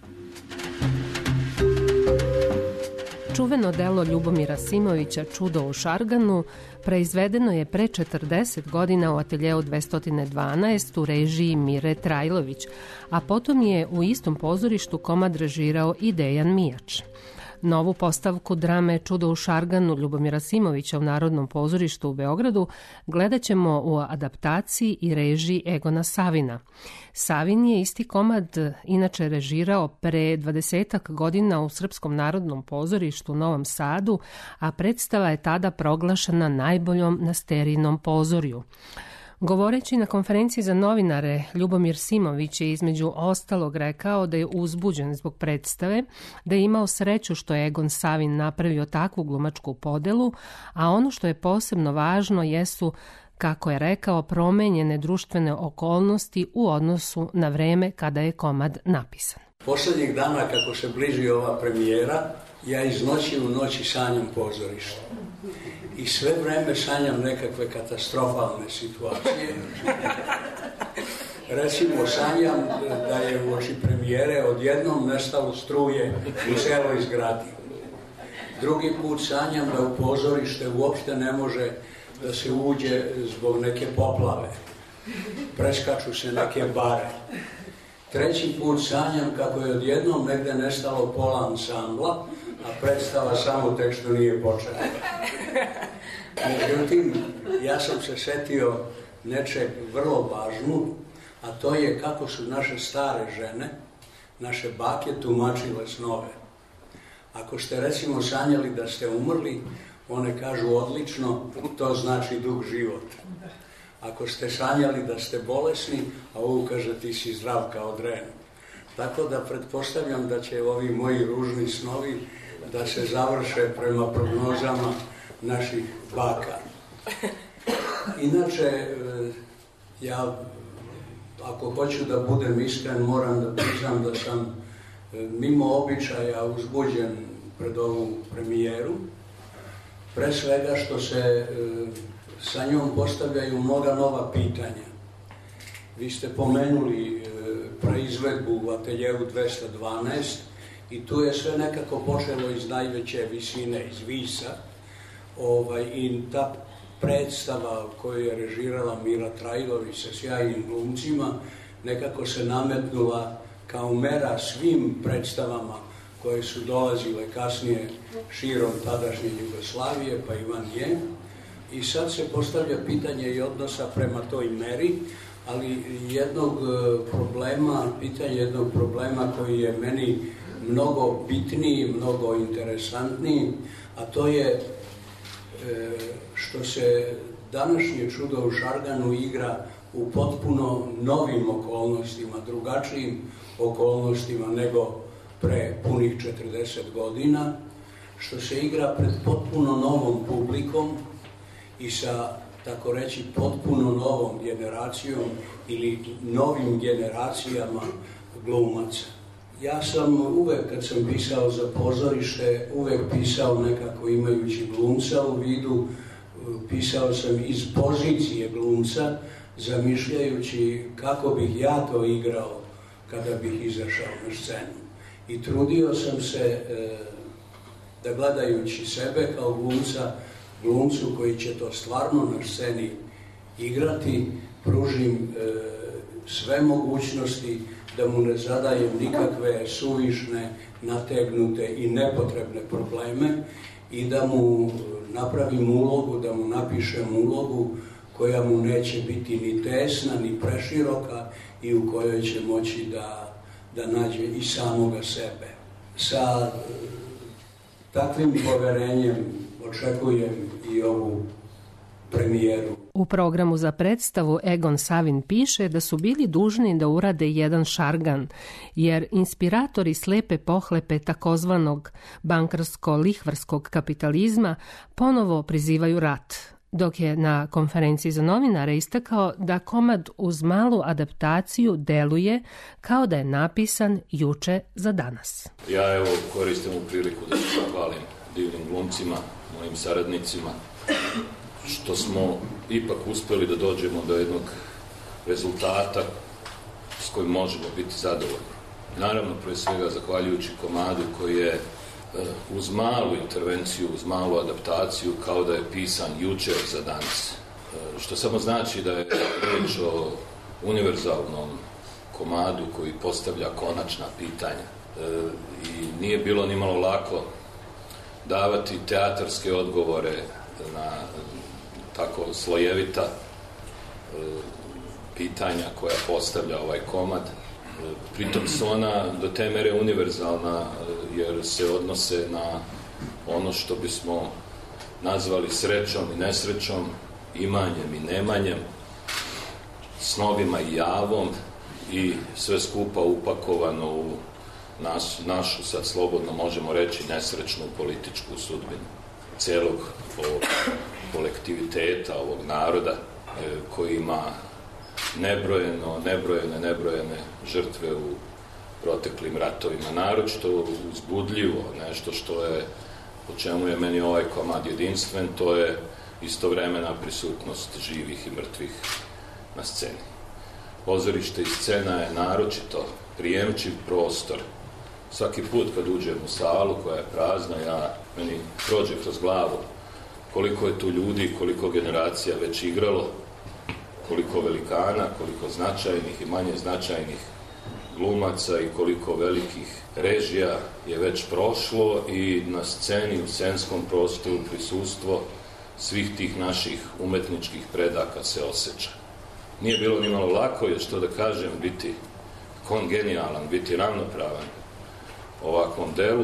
Čuveno delo Ljubomira Simovića Čudo u Šarganu preizvedeno je pre četrdeset godina u ateljeu dvesta dvanaest u režiji Mire Trajlović, a potom je u istom pozorištu komad režirao i Dejan Mijač. Novu postavku drame Čudo u Šarganu Ljubomira Simovića u Narodnom pozorištu u Beogradu gledat ćemo u adaptaciji i režiji Egona Savina. Savin je isti komad inače režirao pre dvadesetak godina u Srpskom narodnom pozorištu u Novom Sadu, a predstava je tada proglašena najboljom na Sterijinom pozorju. Govoreći na konferenciji za novinare, Ljubomir Simović je između ostalog rekao da je uzbuđen zbog predstave, da je imao sreću što je Egon Savin napravio takvu glumačku podelu, a ono što je posebno važno jesu, kako je rekao, promenjene društvene okolnosti u odnosu na vreme kada je komad napisan. Poslednjih dana kako se bliži ova premijera, ja iz noći u noći sanjam pozorište. I sve vreme sanjam nekakve katastrofalne situacije. Recimo, sanjam da je u oči premijere odjednom nestalo struje u celoj zgradi. Drugi put sanjam da u pozorište uopšte ne može da se uđe zbog neke poplave. Preskaču se neke bare. Treći put sanjam kako je odjednom negde nestalo pola ansambla, a predstava samo tek što nije počela. Međutim, ja sam se setio nečeg vrlo važnog, a to je kako su naše stare žene, naše bake tumačile snove. Ako ste recimo sanjali da ste umrli, one kažu odlično, to znači dug život. Ako ste sanjali da ste bolesni, a ovo kaže ti si zdrav kao dren. Tako da pretpostavljam da će ovi moji ružni snovi da se završe prema prognozama naših baka. Inače, ja ako hoću da budem iskren, moram da priznam da sam mimo običaja uzbuđen pred ovu premijeru. Pre svega što se sa njom postavljaju mnoga nova pitanja. Vi ste pomenuli preizvedbu u ateljevu dvesta dvanaest i tu je sve nekako počelo iz najveće visine, iz Visa. Ovaj, i ta predstava koju je režirala Mira Trajlović sa sjajnim glumcima nekako se nametnula kao mera svim predstavama koje su dolazile kasnije širom tadašnje Jugoslavije, pa i van nje. I sad se postavlja pitanje i odnosa prema toj meri, ali jednog problema, pitanje jednog problema koji je meni mnogo bitniji, mnogo interesantniji, a to je što se današnje Čudo u Šarganu igra u potpuno novim okolnostima, drugačijim okolnostima nego pre punih četrdeset godina, što se igra pred potpuno novom publikom i sa, tako reći, potpuno novom generacijom ili novim generacijama glumaca. Ja sam uvek, kad sam pisao za pozorište, uvek pisao nekako imajući glumca u vidu, pisao sam iz pozicije glumca, zamišljajući kako bih ja to igrao kada bih izašao na scenu. I trudio sam se da gledajući sebe kao glumca, glumcu koji će to stvarno na sceni igrati, pružim sve mogućnosti da mu ne zadajem nikakve suvišne, nategnute i nepotrebne probleme i da mu napravim ulogu, da mu napišem ulogu koja mu neće biti ni tesna, ni preširoka i u kojoj će moći da, da nađe i samoga sebe. Sa takvim poverenjem očekujem i ovu premijeru. U programu za predstavu Egon Savin piše da su bili dužni da urade jedan šargan, jer inspiratori slepe pohlepe takozvanog bankarsko-lihvarskog kapitalizma ponovo prizivaju rat, dok je na konferenciji za novinare istakao da komad uz malu adaptaciju deluje kao da je napisan juče za danas. Ja evo koristim u priliku da se zahvalim divnim glumcima, mojim saradnicima, što smo ipak uspeli da dođemo do jednog rezultata s kojim možemo biti zadovoljni. Naravno, pre svega, zahvaljujući komadu koji je uz malu intervenciju, uz malu adaptaciju, kao da je pisan jučer za danas. Što samo znači da je reč o univerzalnom komadu koji postavlja konačna pitanja. I nije bilo ni malo lako davati teatarske odgovore na tako slojevita pitanja koja postavlja ovaj komad. Pritom su ona do te mere univerzalna jer se odnose na ono što bismo nazvali srećom i nesrećom, imanjem i nemanjem, snovima i javom i sve skupa upakovano u nas, našu, sad slobodno možemo reći, nesrećnu političku sudbinu celog ovog kolektiviteta, ovog naroda koji ima nebrojeno, nebrojene, nebrojene žrtve u proteklim ratovima. Naročito uzbudljivo, nešto što je, po čemu je meni ovaj komad jedinstven, to je istovremena prisutnost živih i mrtvih na sceni. Pozorište i scena je naročito prijemčiv prostor. Svaki put kad uđem u salu koja je prazna, ja, meni prođe kroz glavu koliko je tu ljudi, koliko generacija već igralo, koliko velikana, koliko značajnih i manje značajnih glumaca i koliko velikih režija je već prošlo i na sceni, u scenskom prostoru prisustvo svih tih naših umetničkih predaka se osjeća. Nije bilo ni malo lako, jer što da kažem, biti kongenijalan, biti ravnopravan ovakvom delu,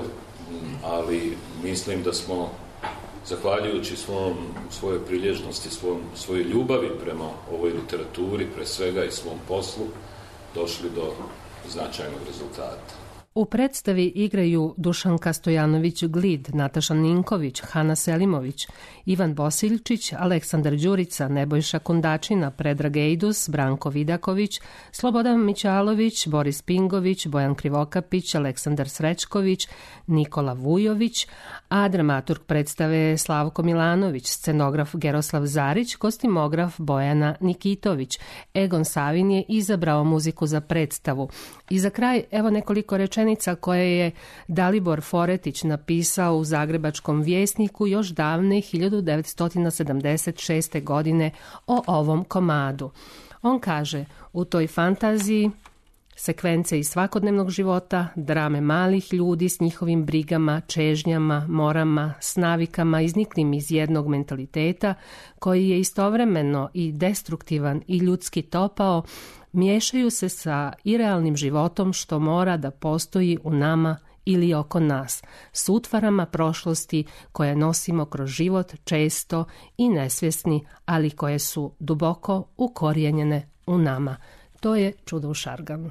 ali mislim da smo, zahvaljujući svom, svojoj prilježnosti, svom, svojoj ljubavi prema ovoj literaturi, pre svega i svom poslu, došli do značajnog rezultata. U predstavi igraju Dušanka Stojanović-Glid, Nataša Ninković, Hana Selimović, Ivan Bosiljčić, Aleksandar Đurica, Nebojša Kundačina, Predrag Ejdus, Branko Vidaković, Slobodan Mićalović, Boris Pingović, Bojan Krivokapić, Aleksandar Srećković, Nikola Vujović, a dramaturg predstave je Slavko Milanović, scenograf Geroslav Zarić, kostimograf Bojana Nikitović. Egon Savin je izabrao muziku za predstavu. I za kraj, evo nekoliko rečenica koje je Dalibor Foretić napisao u Zagrebačkom vjesniku još davne hiljadu devetsto sedamdeset šeste. godine o ovom komadu. On kaže, u toj fantaziji sekvence iz svakodnevnog života, drame malih ljudi s njihovim brigama, čežnjama, morama, s navikama izniklim iz jednog mentaliteta koji je istovremeno i destruktivan i ljudski topao, miješaju se sa irealnim životom što mora da postoji u nama ili oko nas, s utvarama prošlosti koje nosimo kroz život često i nesvjesni, ali koje su duboko ukorijenjene u nama. To je Čudo u šarganu.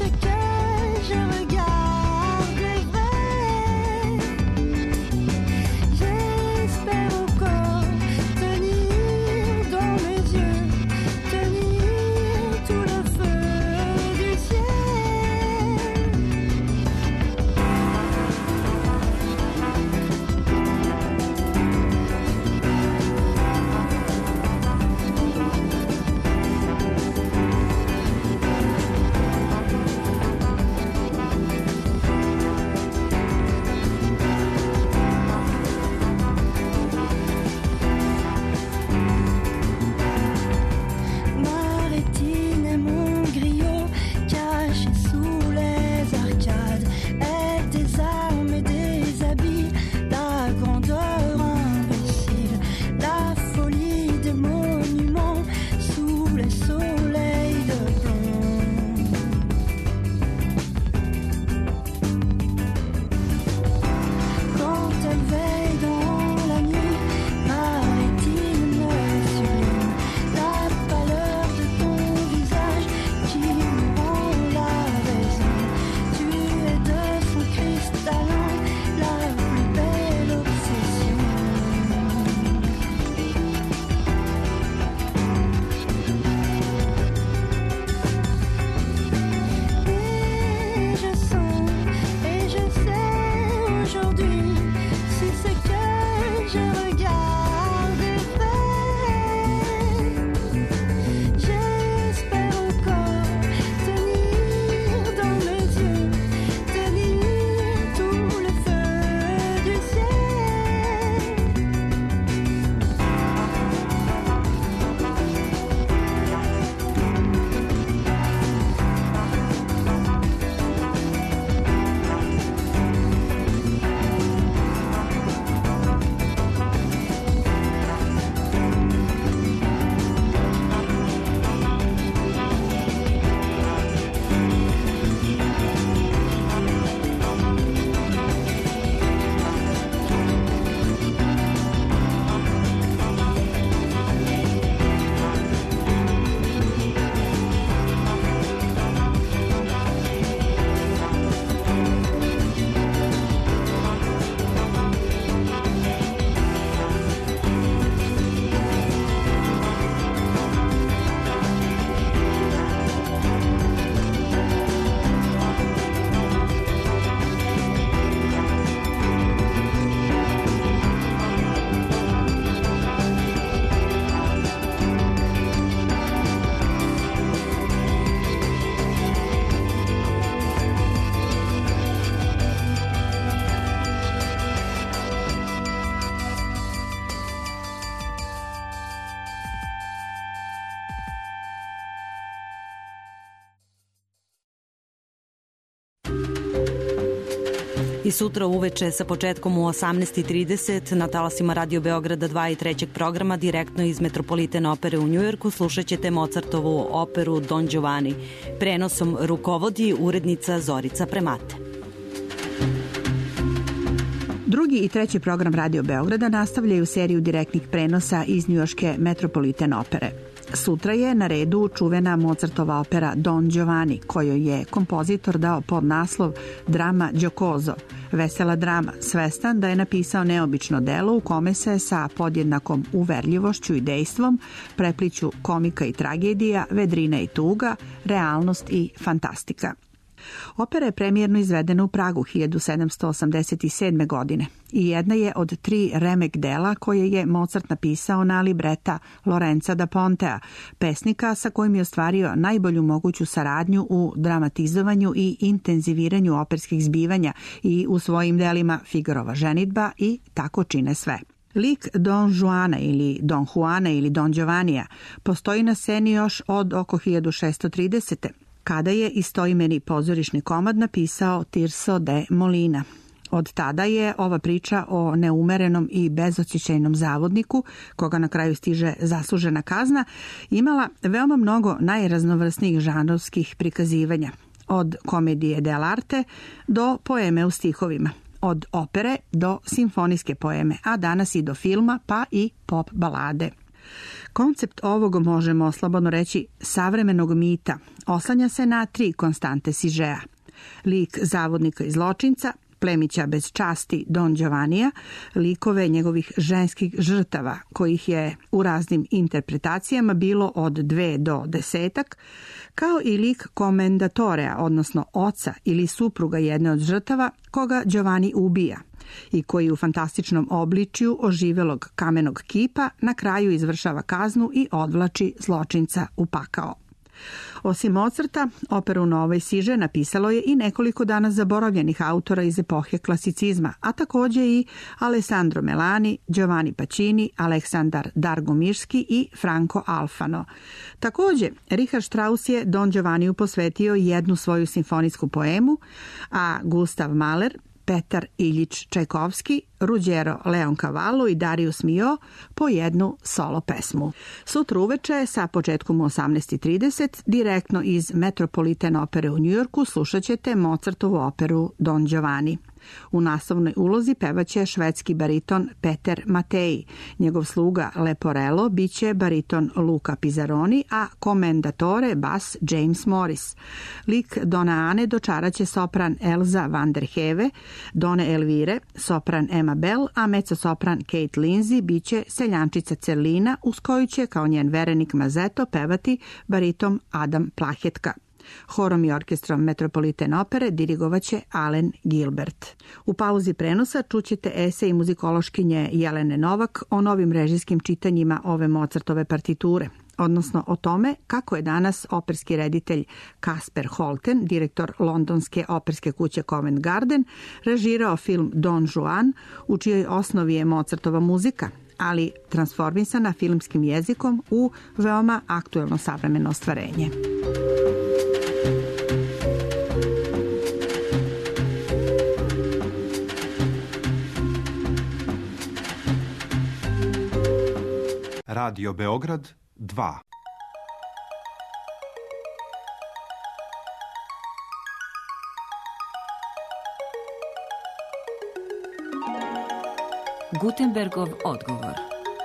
ce que je regarde est vrai. J'espère encore tenir dans mes yeux, tenir tout le feu du ciel. Ma rétine est mon griot caché sous les arcades, est des armes et des habits, la grandeur imbécile, la folie des monuments sous les soleils de plomb. Quand elle veille dans la nuit, ma rétine me sublime, la pâleur de ton visage qui me rend la raison. Tu es de son cristallin la plus belle obsession. Et je sens et je sais aujourd'hui si ce que je regarde est vrai. J'espère encore tenir dans mes yeux, tenir tout le feu du ciel. I sutra uveče sa početkom u osamnaest i trideset na talasima Radio Beograda dva i trećeg programa direktno iz Metropolitan opere u Njujorku slušat ćete Mozartovu operu Don Giovanni. Prenosom rukovodi urednica Zorica Premate. Drugi i treći program Radio Beograda nastavljaju seriju direktnih prenosa iz njujorške Metropolitan opere. Sutra je na redu čuvena Mozartova opera Don Giovanni, kojoj je kompozitor dao podnaslov Drama Giocoso, vesela drama, svestan da je napisao neobično delo u kome se sa podjednakom uverljivošću i dejstvom prepliću komika i tragedija, vedrina i tuga, realnost i fantastika. Opera je premijerno izvedena u Pragu hiljadu sedamsto osamdeset sedme. godine i jedna je od tri remek dela koje je Mozart napisao na libreta Lorenza da Pontea, pesnika sa kojim je ostvario najbolju moguću saradnju u dramatizovanju i intenziviranju operskih zbivanja i u svojim delima Figarova ženidba i Tako čine sve. Lik Don Juana ili Don Juana ili Don Giovannija postoji na sceni još od oko hiljadu šessto tridesete. kada je istoimeni pozorišni komad napisao Tirso de Molina. Od tada je ova priča o neumerenom i bezosjećajnom zavodniku, koga na kraju stiže zaslužena kazna, imala veoma mnogo najraznovrsnijih žanrovskih prikazivanja, od komedije dell'arte do poeme u stihovima, od opere do simfonijske poeme, a danas i do filma, pa i pop balade. Koncept ovog, možemo slobodno reći, savremenog mita oslanja se na tri konstante Sižea. Lik zavodnika i zločinca, plemića bez časti Don Giovannija, likove njegovih ženskih žrtava, kojih je u raznim interpretacijama bilo od dve do desetak, kao i lik komendatorea, odnosno oca ili supruga jedne od žrtava, koga Giovanni ubija i koji u fantastičnom obličju oživelog kamenog kipa na kraju izvršava kaznu i odvlači zločinca u pakao. Osim Mozarta, operu na ovaj siže napisalo je i nekoliko danas zaboravljenih autora iz epohe klasicizma, a takođe i Alessandro Melani, Giovanni Pacini, Aleksandar Dargomirski i Franco Alfano. Takođe, Richard Strauss je Don Giovanniju posvetio jednu svoju simfonijsku poemu, a Gustav Mahler, Petar Iljič Čajkovski, Ruđero Leoncavallo i Darius Milhaud po jednu solo pesmu. Sutra uveče sa početkom u osamnaest i trideset direktno iz Metropolitan opere u Njujorku slušat ćete Mozartovu operu Don Giovanni. U naslovnoj ulozi pevaće švedski bariton Peter Matej. Njegov sluga Leporello biće bariton Luca Pizzaroni, a komendatore bas James Morris. Lik Dona Ane dočaraće sopran Elza van der Heve, Done Elvire sopran Emma Bell, a mezzosopran Kate Lindsay biće seljančica Cerlina, uz koju će kao njen verenik Mazeto pevati bariton Adam Plahetka. Horom i orkestrom Metropolitan opere dirigovaće Allen Gilbert. U pauzi prenosa čućete esej muzikološkinje Jelene Novak o novim režijskim čitanjima ove Mozartove partiture, odnosno o tome kako je danas operski reditelj Kasper Holten, direktor londonske operske kuće Covent Garden, režirao film Don Juan, u čijoj osnovi je Mozartova muzika, ali transformisana filmskim jezikom u veoma aktuelno savremeno ostvarenje. Radio Beograd dva. Gutenbergov odgovor.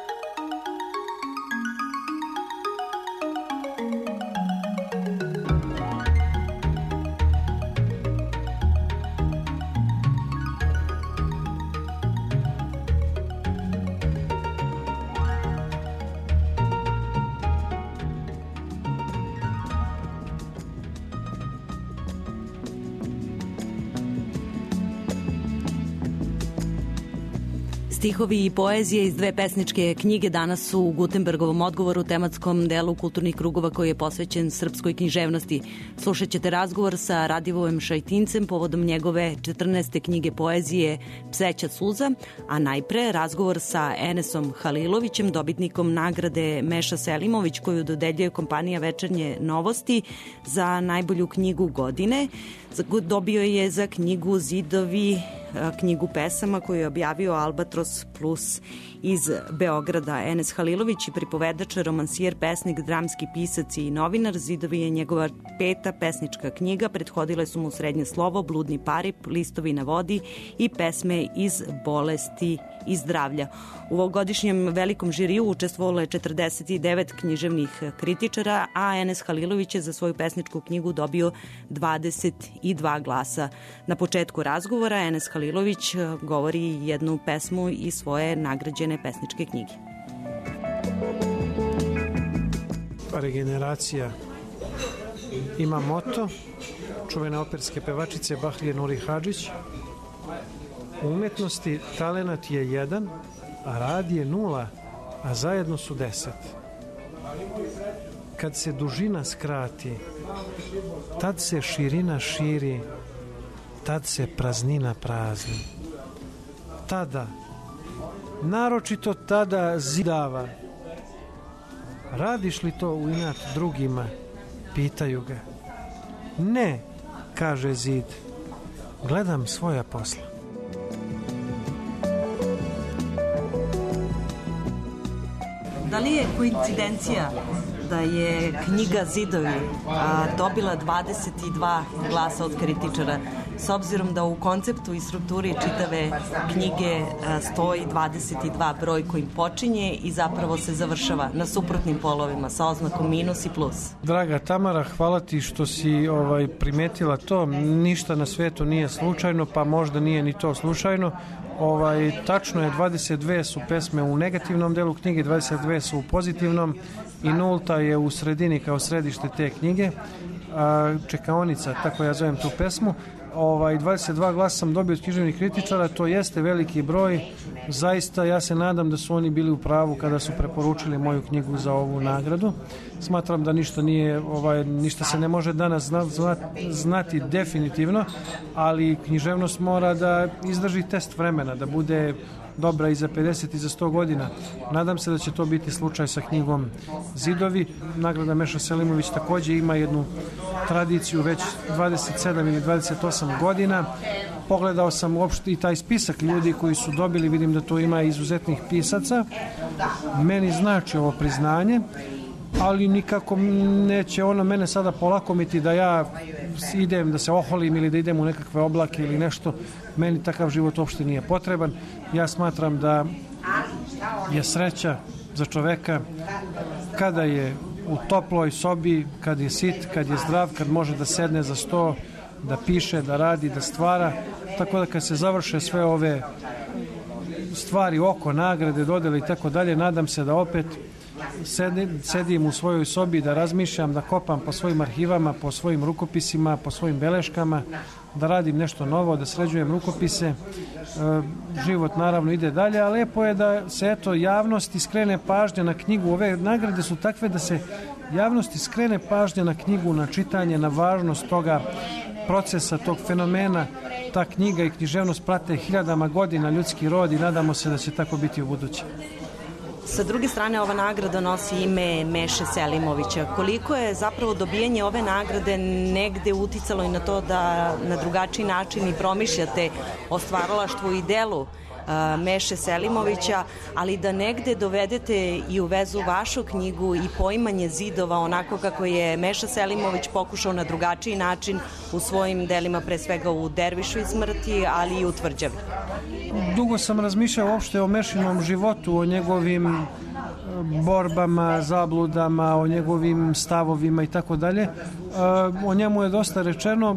Stihovi i poezije iz dve pesničke knjige danas su u Gutenbergovom odgovoru, tematskom delu kulturnih krugova koji je posvećen srpskoj književnosti. Slušat ćete razgovor sa Radivojem Šajtincem povodom njegove četrnaeste knjige poezije Pseća suza, a najpre razgovor sa Enesom Halilovićem, dobitnikom nagrade Meša Selimović koju dodeljuje kompanija Večernje novosti za najbolju knjigu godine. Dobio je za knjigu Zidovi, knjigu pesama koju je objavio Albatros Plus iz Beograda. Enes Halilović je pripovedač, romansijer, pesnik, dramski pisac i novinar. Zidovi je njegova peta pesnička knjiga. Prethodile su mu Srednje slovo, Bludni parip, Listovi na vodi i pesme iz bolesti i zdravlja. U ovogodišnjem velikom žiriju učestvovalo je četrdeset devet književnih kritičara, a Enes Halilović je za svoju pesničku knjigu dobio dvadeset dva glasa. Na početku razgovora Enes Halilović govori jednu pesmu iz svoje nagrađene pesničke knjige. Regeneracija ima moto čuvene operske pevačice Bahlije Nuri Hadžić: u umetnosti talenat je jedan, a rad je nula, a zajedno su deset. Kad se dužina skrati, tad se širina širi, tad se praznina prazni. Tada, naročito tada zidava. Radiš li to u inat drugima? Pitaju ga. Ne, kaže zid, gledam svoja posla. Da li je koincidencija da je knjiga Zidovi a, dobila dvadeset dva glasa od kritičara, s obzirom da u konceptu i strukturi čitave knjige a, stoji dvadeset dva broj kojim počinje i zapravo se završava na suprotnim polovima sa oznakom minus i plus. Draga Tamara, hvala ti što si ovaj, primetila to. Ništa na svetu nije slučajno, pa možda nije ni to slučajno. Ovaj, tačno je, dvadeset dve su pesme u negativnom delu knjige, dvadeset dve su u pozitivnom i nulta je u sredini kao središte te knjige. A, čekaonica, tako ja zovem tu pesmu. Ovaj, dvadeset dva glasa sam dobio od književnih kritičara, to jeste veliki broj. Zaista ja se nadam da su oni bili u pravu kada su preporučili moju knjigu za ovu nagradu. Smatram da ništa nije, ovaj, ništa se ne može danas zna, zna, znati definitivno, ali književnost mora da izdrži test vremena, da bude dobra i za pedeset i za sto godina. Nadam se da će to biti slučaj sa knjigom Zidovi. Nagrada Meša Selimović takođe ima jednu tradiciju već dvadeset sedam ili dvadeset osam godina. Pogledao sam uopšte i taj spisak ljudi koji su dobili, vidim da to ima izuzetnih pisaca. Meni znači ovo priznanje, ali nikako neće ono mene sada polakomiti da ja idem, da se oholim ili da idem u nekakve oblake ili nešto. Meni takav život uopšte nije potreban. Ja smatram da je sreća za čoveka kada je u toploj sobi, kad je sit, kad je zdrav, kad može da sedne za sto, da piše, da radi, da stvara. Tako da kad se završe sve ove stvari oko nagrade, dodele i tako dalje, nadam se da opet sedim, sedim u svojoj sobi, da razmišljam, da kopam po svojim arhivama, po svojim rukopisima, po svojim beleškama, da radim nešto novo, da sređujem rukopise. E, život naravno ide dalje, a lepo je da se eto javnosti skrene pažnja na knjigu. Ove nagrade su takve da se javnosti skrene pažnja na knjigu, na čitanje, na važnost toga procesa, tog fenomena. Ta knjiga i književnost prate hiljadama godina ljudski rod i nadamo se da će tako biti u buduće. Sa druge strane, ova nagrada nosi ime Meše Selimovića. Koliko je zapravo dobijanje ove nagrade negde uticalo i na to da na drugačiji način i promišljate o stvaralaštvu i delu Meše Selimovića, ali da negde dovedete i u vezu vašu knjigu i poimanje zidova onako kako je Meša Selimović pokušao na drugačiji način u svojim delima, pre svega u Dervišu i smrti, ali i u Tvrđavi. Dugo sam razmišljao uopšte o Mešinom životu, o njegovim borbama, zabludama, o njegovim stavovima i tako dalje. O njemu je dosta rečeno.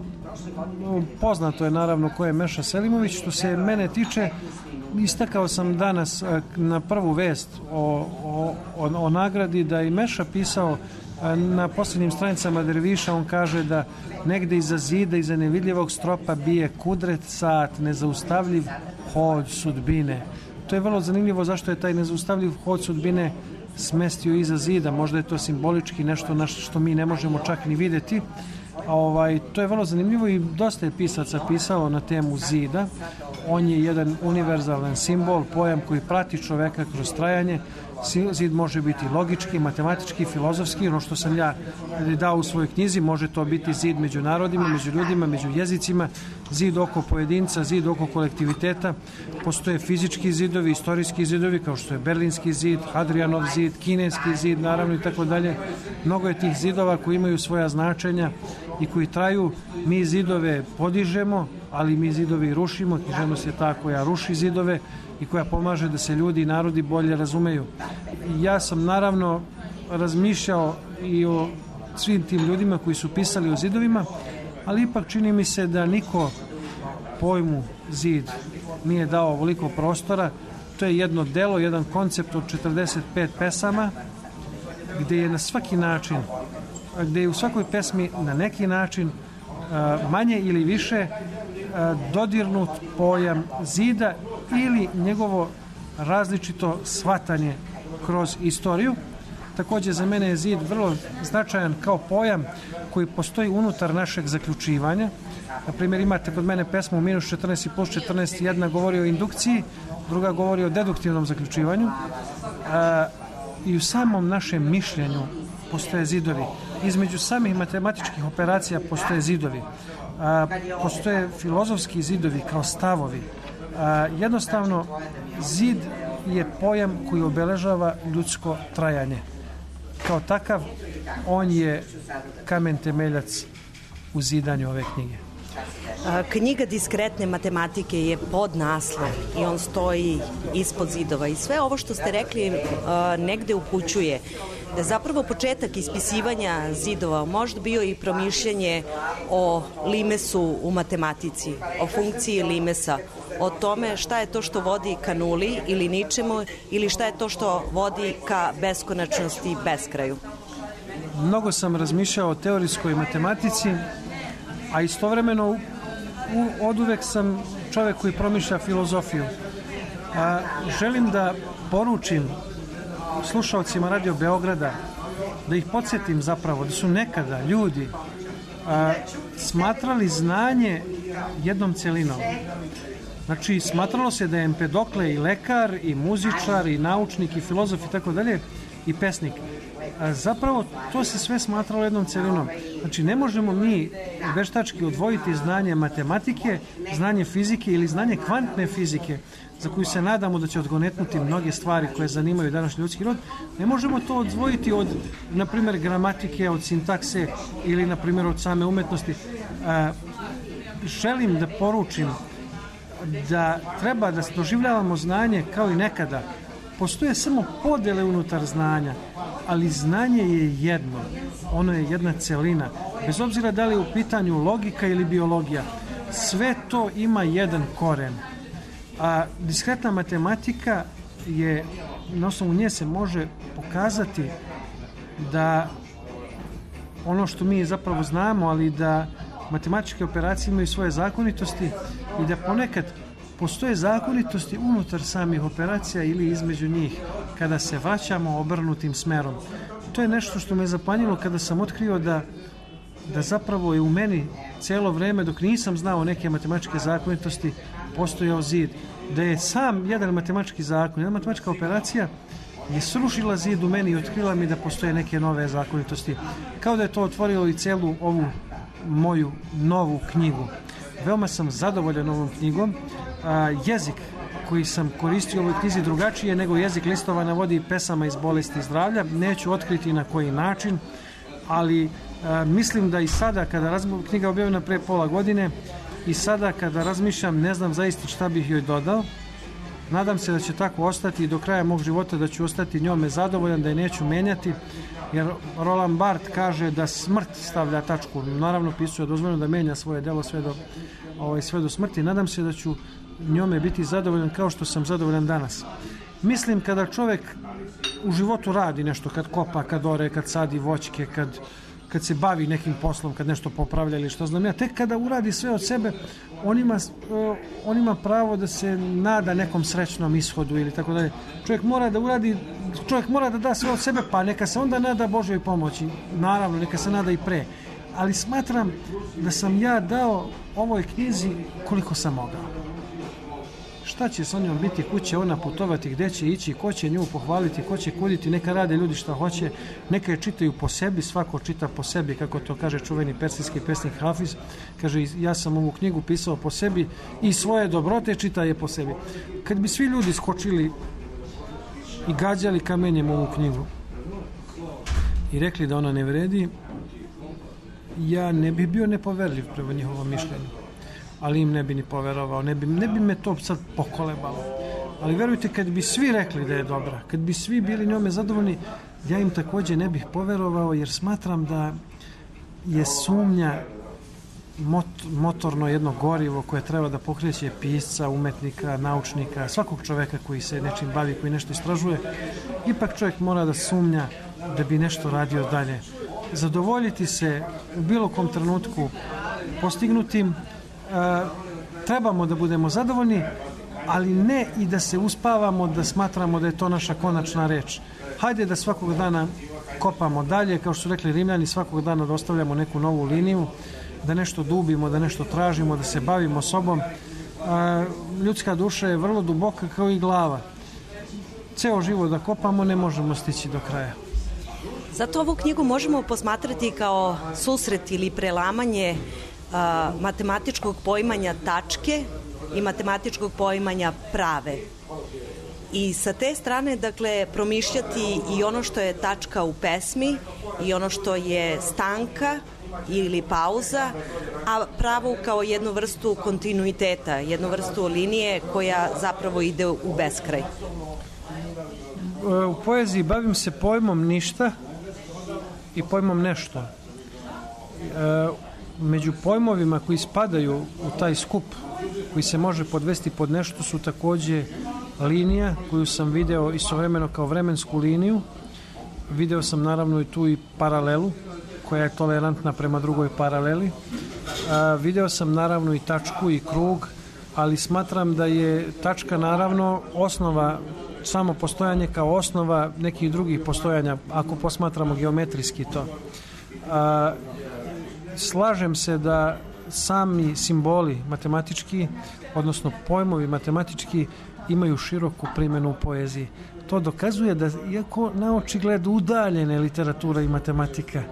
Poznato je naravno ko je Meša Selimović. Što se mene tiče, istakao sam danas na prvu vest o, o, o, o nagradi da je Meša pisao na posljednjim stranicama Derviša. On kaže da negde iza zida, iza nevidljivog stropa bije kudret sat, nezaustavljiv hod sudbine. To je vrlo zanimljivo zašto je taj nezaustavljiv hod sudbine smestio iza zida. Možda je to simbolički nešto na što mi ne možemo čak ni videti. A ovaj, to je vrlo zanimljivo i dosta je pisaca pisalo na temu zida. On je jedan univerzalan simbol, pojam koji prati čoveka kroz trajanje. Zid može biti logički, matematički, filozofski, ono što sam ja dao u svojoj knjizi, može to biti zid među narodima, među ljudima, među jezicima, zid oko pojedinca, zid oko kolektiviteta. Postoje fizički zidovi, istorijski zidovi, kao što je Berlinski zid, Hadrianov zid, Kineski zid, naravno i tako dalje. Mnogo je tih zidova koji imaju svoja značenja i koji traju. Mi zidove podižemo, ali mi zidovi rušimo. Književnost je ta koja ruši zidove i koja pomaže da se ljudi i narodi bolje razumeju. Ja sam naravno razmišljao i o svim tim ljudima koji su pisali o zidovima, ali ipak čini mi se da niko pojmu zid nije dao ovoliko prostora. To je jedno delo, jedan koncept od četrdeset pet pesama, gde je na svaki način, gde je u svakoj pesmi na neki način manje ili više dodirnut pojam zida ili njegovo različito shvatanje kroz istoriju. Takođe, za mene je zid vrlo značajan kao pojam koji postoji unutar našeg zaključivanja. Na primjer, imate kod mene pesmu minus četrnaest i plus četrnaest, jedna govori o indukciji, druga govori o deduktivnom zaključivanju. A, i u samom našem mišljenju postoje zidovi. Između samih matematičkih operacija postoje zidovi. A, postoje filozofski zidovi kao stavovi. A, jednostavno, zid je pojam koji obeležava ljudsko trajanje. kao takav, on je kamen temeljac u zidanju ove knjige. Knjiga diskretne matematike je podnaslov i on stoji ispod zidova i sve ovo što ste rekli negde upućuje da zapravo početak ispisivanja zidova možda bio i promišljanje o limesu u matematici, o funkciji limesa, o tome šta je to što vodi ka nuli ili ničemu ili šta je to što vodi ka beskonačnosti i beskraju. Mnogo sam razmišljao o teorijskoj matematici, a istovremeno u, od uvek sam čovek koji promišlja filozofiju. A, želim da poručim slušalcima Radio Beograda, da ih podsjetim zapravo da su nekada ljudi a, smatrali znanje jednom celinom. Znači, smatralo se da je Empedokle i lekar, i muzičar, i naučnik, i filozof, i tako dalje, i pesnik. A zapravo, to se sve smatralo jednom celinom. Znači, ne možemo mi veštački odvojiti znanje matematike, znanje fizike ili znanje kvantne fizike, za koju se nadamo da će odgonetnuti mnoge stvari koje zanimaju današnji ljudski rod. Ne možemo to odvojiti od, na primjer, gramatike, od sintakse ili, na primjer, od same umetnosti. A, želim da poručim da treba da doživljavamo znanje kao i nekada. Postoje samo podele unutar znanja, ali znanje je jedno. Ono je jedna celina. Bez obzira da li je u pitanju logika ili biologija, sve to ima jedan koren. A diskretna matematika je, na osnovu nje se može pokazati da ono što mi zapravo znamo, ali da matematičke operacije imaju svoje zakonitosti i da ponekad postoje zakonitosti unutar samih operacija ili između njih kada se vraćamo obrnutim smerom. To je nešto što me zapanjilo kada sam otkrio da, da zapravo je u meni celo vreme, dok nisam znao neke matematičke zakonitosti, postojao zid. Da je sam jedan matematički zakon, jedna matematička operacija je srušila zid u meni i otkrila mi da postoje neke nove zakonitosti. Kao da je to otvorilo i celu ovu moju novu knjigu. Veoma sam zadovoljan ovom knjigom. A, jezik koji sam koristio u ovoj knjizi drugačije nego jezik listova na vodi pesama iz bolesti i zdravlja. Neću otkriti na koji način, ali a, mislim da i sada, kada razmišljam, knjiga je objavljena pre pola godine, i sada kada razmišljam, ne znam zaista šta bih joj dodao. Nadam se da će tako ostati i do kraja mog života, da ću ostati njome zadovoljan, da je neću menjati, jer Roland Barthes kaže da smrt stavlja tačku. Naravno, pisuje dozvoljeno da menja svoje delo sve do, ovaj, sve do smrti. Nadam se da ću njome biti zadovoljan kao što sam zadovoljan danas. Mislim, kada čovek u životu radi nešto, kad kopa, kad ore, kad sadi voćke, kad, kad se bavi nekim poslom, kad nešto popravlja ili što znam ja, tek kada uradi sve od sebe, on ima, on ima pravo da se nada nekom srećnom ishodu ili tako dalje. Čovjek mora da uradi, čovjek mora da da sve od sebe, pa neka se onda nada Božjoj pomoći. Naravno, neka se nada i pre. Ali smatram da sam ja dao ovoj knjizi koliko sam mogao. Šta će sa njom biti, kud će ona putovati, gde će ići, ko će nju pohvaliti, ko će kuditi, neka rade ljudi šta hoće, neka je čitaju po sebi, svako čita po sebi, kako to kaže čuveni persijski pesnik Hafiz, kaže ja sam ovu knjigu pisao po sebi i svoje dobrote čita je po sebi. Kad bi svi ljudi skočili i gađali kamenjem ovu knjigu i rekli da ona ne vredi, ja ne bi bio nepoverljiv prema njihovom mišljenju. Ali im ne bi ni poverovao, ne bi, ne bi me to sad pokolebalo. Ali verujte, kad bi svi rekli da je dobra, kad bi svi bili njome zadovoljni, ja im takođe ne bih poverovao, jer smatram da je sumnja mot, motorno jedno gorivo koje treba da pokreće pisca, umetnika, naučnika, svakog čoveka koji se nečim bavi, koji nešto istražuje. Ipak čovjek mora da sumnja da bi nešto radio dalje. Zadovoljiti se u bilo kom trenutku postignutim. Uh, trebamo da budemo zadovoljni, ali ne i da se uspavamo, da smatramo da je to naša konačna reč. Hajde da svakog dana kopamo dalje, kao što su rekli Rimljani, svakog dana da ostavljamo neku novu liniju, da nešto dubimo, da nešto tražimo, da se bavimo sobom. Uh, ljudska duša je vrlo duboka kao i glava. Ceo život da kopamo ne možemo stići do kraja. Zato ovu knjigu možemo posmatrati kao susret ili prelamanje a, matematičkog poimanja tačke i matematičkog poimanja prave. i sa te strane, dakle, promišljati i ono što je tačka u pesmi i ono što je stanka ili pauza, a pravo kao jednu vrstu kontinuiteta, jednu vrstu linije koja zapravo ide u beskraj. U poeziji bavim se pojmom ništa i pojmom nešto. Među pojmovima koji spadaju u taj skup, koji se može podvesti pod nešto, su takođe linija koju sam video istovremeno kao vremensku liniju. Video sam naravno i tu i paralelu koja je tolerantna prema drugoj paraleli. A, video sam naravno i tačku i krug, ali smatram da je tačka naravno osnova, samo postojanje kao osnova nekih drugih postojanja, ako posmatramo geometrijski to. A, slažem se da sami simboli matematički, odnosno pojmovi matematički, imaju široku primjenu u poeziji. To dokazuje da, iako na očigled udaljene literatura i matematika,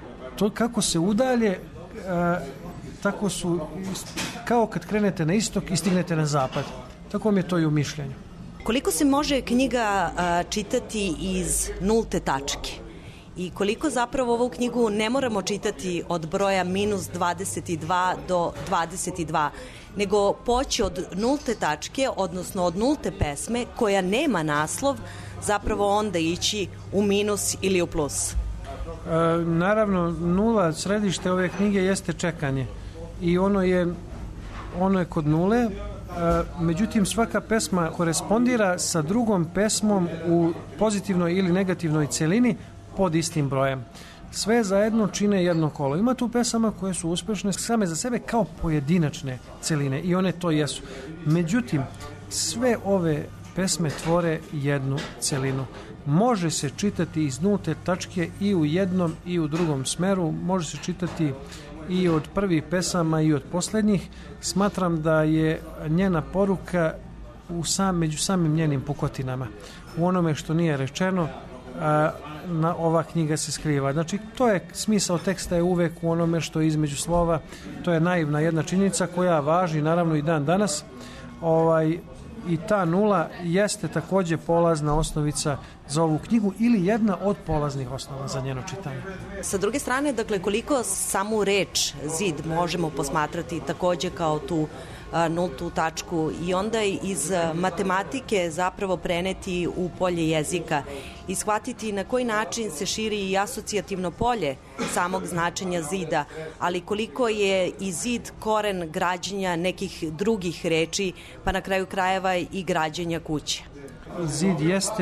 to kako se udalje, a, tako su, kao kad krenete na istok i stignete na zapad. Tako mi je to i u mišljenju. Koliko se može knjiga a, čitati iz nulte tačke? I koliko zapravo ovu knjigu ne moramo čitati od broja minus dvadeset dva do dvadeset dva, nego poći od nulte tačke, odnosno od nulte pesme koja nema naslov, zapravo onda ići u minus ili u plus? E, naravno, nula, središte ove knjige jeste čekanje i ono je, ono je kod nule, e, međutim svaka pesma korespondira sa drugom pesmom u pozitivnoj ili negativnoj celini pod istim brojem. Sve zajedno čine jedno kolo. Ima tu pesama koje su uspešne same za sebe kao pojedinačne celine i one to jesu. Međutim, sve ove pesme tvore jednu celinu. Može se čitati iz nulte tačke i u jednom i u drugom smeru, može se čitati i od prvih pesama i od poslednjih. Smatram da je njena poruka u sam, među samim njenim pukotinama. U onome što nije rečeno, a, na ova knjiga se skriva. Znači, to je smisao teksta je uvek u onome što je između slova. To je naivna jedna činjenica koja važi naravno i dan danas. Ovaj, i ta nula jeste takođe polazna osnovica za ovu knjigu ili jedna od polaznih osnova za njeno čitanje. Sa druge strane, dakle, koliko samu reč zid možemo posmatrati takođe kao tu a, nultu tačku i onda iz matematike zapravo preneti u polje jezika i shvatiti na koji način se širi i asocijativno polje samog značenja zida, ali koliko je i zid koren građenja nekih drugih reči, pa na kraju krajeva i građenja kuće. Zid jeste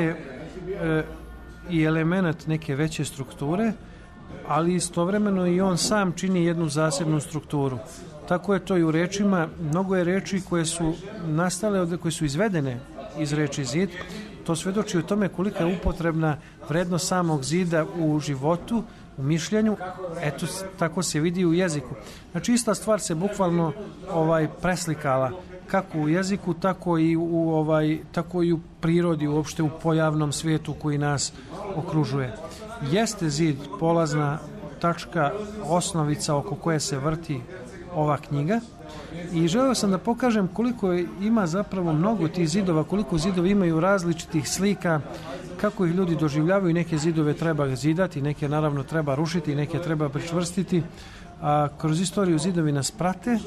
e, i element neke veće strukture, ali istovremeno i on sam čini jednu zasebnu strukturu. Tako je to i u rečima. Mnogo je reči koje su nastale, koje su izvedene iz reči zid. To svedoči o tome kolika je upotrebna vrednost samog zida u životu, u mišljenju. Eto, tako se vidi u jeziku. Znači, ista stvar se bukvalno ovaj preslikala kako u jeziku, tako i u ovaj tako i u prirodi, uopšte u pojavnom svijetu koji nas okružuje. Jeste zid polazna tačka, osnovica oko koje se vrti ova knjiga i želeo sam da pokažem koliko ima zapravo mnogo tih zidova, koliko zidovi imaju različitih slika, kako ih ljudi doživljavaju. Neke zidove treba zidati, neke naravno treba rušiti, neke treba pričvrstiti. A kroz istoriju zidovi nas prate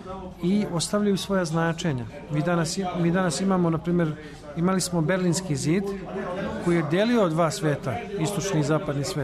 i ostavljaju svoja značenja. Mi danas, mi danas imamo, na primjer, imali smo Berlinski zid koji je delio dva sveta, istočni i zapadni svet.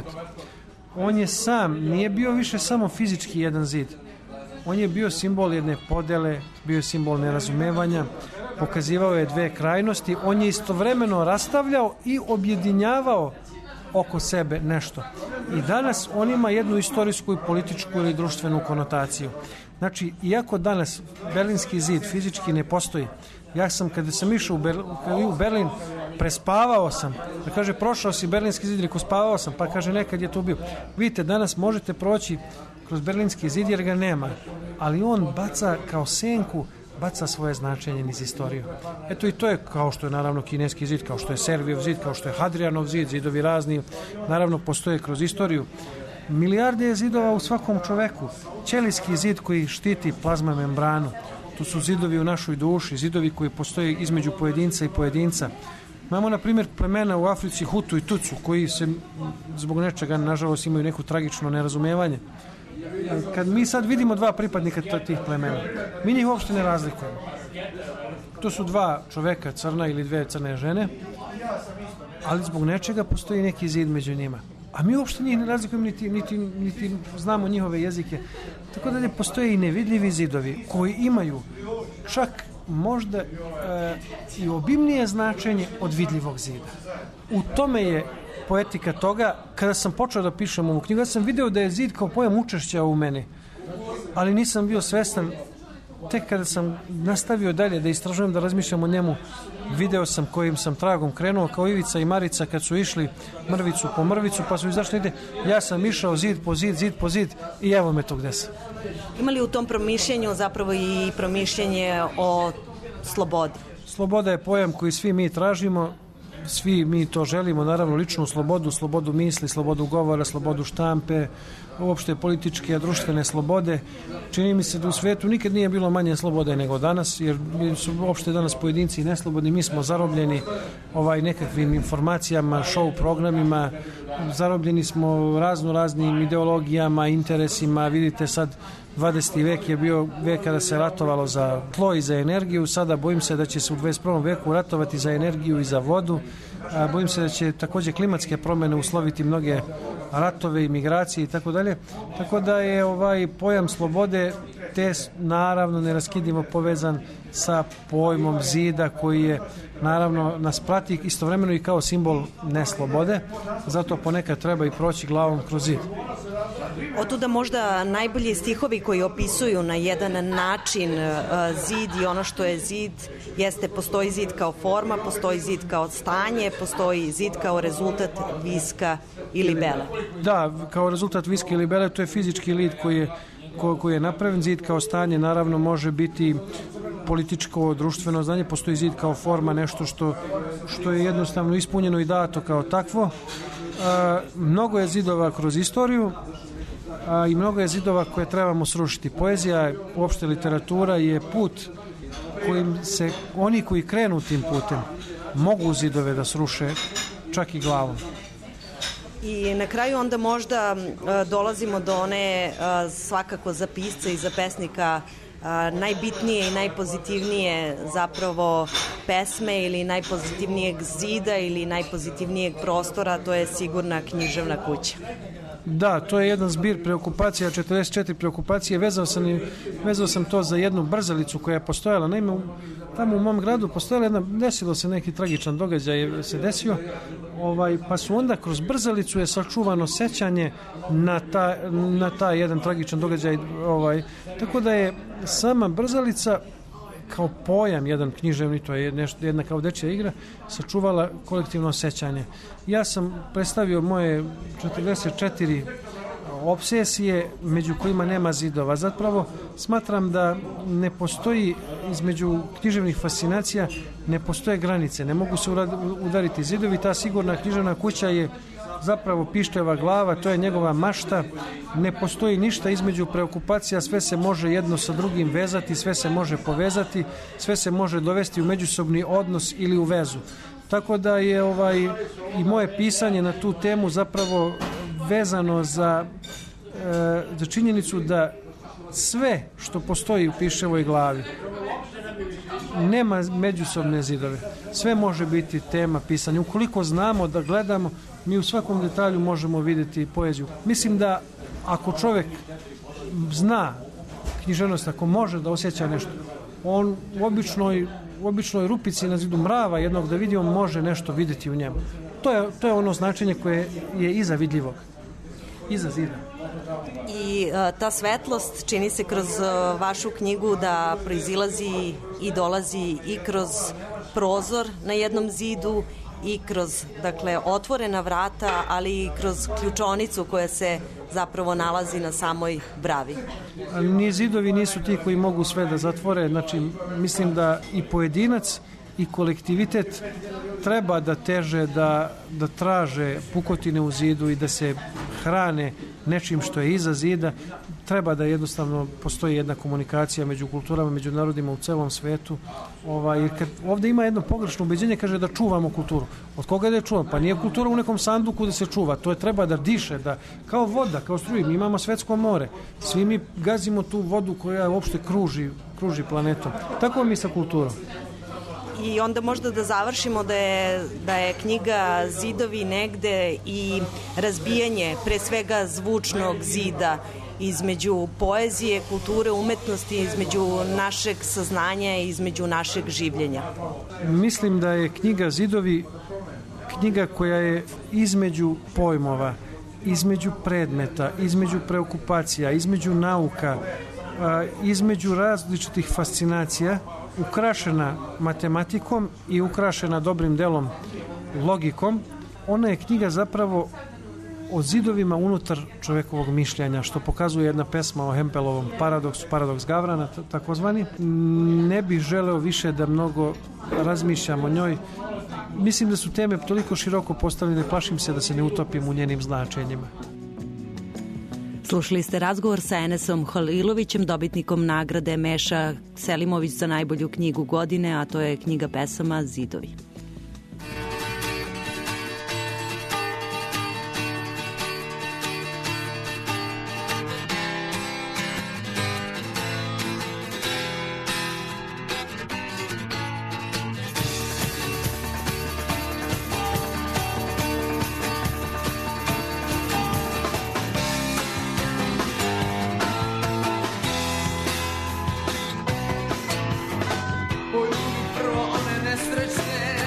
On je sam, nije bio više samo fizički jedan zid. On je bio simbol jedne podele, bio je simbol nerazumevanja, pokazivao je dve krajnosti, on je istovremeno rastavljao i objedinjavao oko sebe nešto. I danas on ima jednu istorijsku i političku ili društvenu konotaciju. Znači, iako danas Berlinski zid fizički ne postoji, ja sam, kada sam išao u, Ber, u Berlin, prespavao sam. Da kaže, prošao si Berlinski zid, reko, spavao sam, pa kaže, nekad je to bio. Vidite, danas možete proći kroz Berlinski zid jer ga nema, ali on baca kao senku, baca svoje značenje niz istoriju. Eto i to je kao što je naravno Kineski zid, kao što je Servijev zid, kao što je Hadrianov zid, zidovi razni, naravno postoje kroz istoriju. Milijarde je zidova u svakom čoveku. Ćelijski zid koji štiti plazma membranu. Tu su zidovi u našoj duši, zidovi koji postoje između pojedinca i pojedinca. Imamo, na primjer, plemena u Africi Hutu i Tucu, koji se zbog nečega, nažalost, imaju neku tragično nerazumevanje. Kad mi sad vidimo dva pripadnika tih plemena, mi njih uopšte ne razlikujemo. To su dva čoveka, crna ili dve crne žene, ali zbog nečega postoji neki zid među njima. A mi uopšte njih ne razlikujemo, niti, niti, niti znamo njihove jezike. Tako da ne postoje i nevidljivi zidovi koji imaju čak možda e, i obimnije značenje od vidljivog zida. U tome je poetika toga. Kada sam počeo da pišem ovu knjigu, ja sam video da je zid kao pojam učešćao u meni, ali nisam bio svestan. Tek kada sam nastavio dalje da istražujem, da razmišljam o njemu, video sam kojim sam tragom krenuo, kao Ivica i Marica kad su išli mrvicu po mrvicu, pa su izašli ide. Ja sam išao zid po zid, zid po zid i evo me to gde sam. Ima li u tom promišljenju zapravo i promišljenje o slobodi? Sloboda je pojam koji svi mi tražimo, svi mi to želimo, naravno ličnu slobodu, slobodu misli, slobodu govora, slobodu štampe, uopšte političke, društvene slobode. Čini mi se da u svetu nikad nije bilo manje slobode nego danas, jer su uopšte danas pojedinci neslobodni, mi smo zarobljeni ovaj nekakvim informacijama, show programima, zarobljeni smo razno raznim ideologijama, interesima. Vidite sad, dvadeseti vek je bio vek kada se ratovalo za tlo i za energiju, sada bojim se da će se u dvadeset prvom veku ratovati za energiju i za vodu. A bojim se da će takođe klimatske promene usloviti mnoge ratove i migracije i tako dalje. Tako da je ovaj pojam slobode te naravno neraskidivo povezan sa pojmom zida koji je naravno nas prati istovremeno i kao simbol neslobode. Zato ponekad treba i proći glavom kroz zid. Otuda možda najbolji stihovi koji opisuju na jedan način zid i ono što je zid jeste postoji zid kao forma, postoji zid kao stanje, postoji zid kao rezultat viska ili bele. Da, kao rezultat viska ili bele, to je fizički lid koji je, ko, koji je napravljen. Zid kao stanje naravno može biti političko, društveno znanje, postoji zid kao forma, nešto što, što je jednostavno ispunjeno i dato kao takvo. A, mnogo je zidova kroz istoriju, a i mnogo je zidova koje trebamo srušiti. Poezija, uopšte literatura je put kojim se oni koji krenu tim putem mogu zidove da sruše čak i glavom. I na kraju onda možda dolazimo do one svakako za pisca i za pesnika najbitnije i najpozitivnije zapravo pesme ili najpozitivnijeg zida ili najpozitivnijeg prostora, to je sigurna književna kuća. Da, to je jedan zbir preokupacija, četrdeset četiri preokupacije. Vezao sam, vezao sam to za jednu brzalicu koja je postojala. Naime, tamo u mom gradu postojala jedna, desilo se neki tragičan događaj, se desio, ovaj, pa su onda kroz brzalicu je sačuvano sećanje na ta, na ta jedan tragičan događaj. Ovaj, tako da je sama brzalica kao pojam jedan književni, to je nešto, jedna kao dečja igra, sačuvala kolektivno sećanje. Ja sam predstavio moje četrdeset četiri obsesije među kojima nema zidova. Zapravo smatram da ne postoji između književnih fascinacija, ne postoje granice, ne mogu se udariti zidovi. Ta sigurna književna kuća je zapravo pišteva glava, to je njegova mašta, ne postoji ništa između preokupacija, sve se može jedno sa drugim vezati, sve se može povezati, sve se može dovesti u međusobni odnos ili u vezu. Tako da je ovaj i moje pisanje na tu temu zapravo vezano za, e, za činjenicu da sve što postoji u pištevoj glavi nema međusobne zidove. Sve može biti tema pisanja. Ukoliko znamo da gledamo, mi u svakom detalju možemo vidjeti poeziju. Mislim da ako čovjek zna književnost, ako može da osjeća nešto, on u običnoj, u običnoj rupici na zidu mrava jednog da vidi, on može nešto vidjeti u njemu. To je, to je ono značenje koje je iza vidljivog, iza zida. I a, ta svetlost čini se kroz a, vašu knjigu da proizilazi i dolazi i kroz prozor na jednom zidu i kroz, dakle, otvorena vrata, ali i kroz ključonicu koja se zapravo nalazi na samoj bravi. Ni zidovi nisu ti koji mogu sve da zatvore, znači mislim da i pojedinac i kolektivitet treba da teže, da, da traže pukotine u zidu i da se hrane nečim što je iza zida. treba da jednostavno postoji jedna komunikacija među kulturama, među narodima u celom svetu. Ovaj, jer kad ovde ima jedno pogrešno ubeđenje, kaže da čuvamo kulturu. Od koga da je čuvamo? Pa nije kultura u nekom sanduku da se čuva, to je treba da diše, da, kao voda, kao struji. Mi imamo svetsko more, svi mi gazimo tu vodu koja uopšte kruži, kruži planetom. Tako mi sa kulturom. I onda možda da završimo da je, da je knjiga Zidovi negde i razbijanje pre svega zvučnog zida između poezije, kulture, umetnosti, između našeg saznanja i između našeg življenja. Mislim da je knjiga Zidovi knjiga koja je između pojmova, između predmeta, između preokupacija, između nauka, između različitih fascinacija, ukrašena matematikom i ukrašena dobrim delom logikom. Ona je knjiga zapravo o zidovima unutar čovekovog mišljenja, što pokazuje jedna pesma o Hempelovom paradoksu, paradoks Gavrana takozvani. Ne bih želeo više da mnogo razmišljam o njoj. Mislim da su teme toliko široko postavljene, plašim se da se ne utopim u njenim značenjima. Slušali ste razgovor sa Enesom Halilovićem, dobitnikom nagrade Meša Selimović za najbolju knjigu godine, a to je knjiga pesama Zidovi. Nesrećne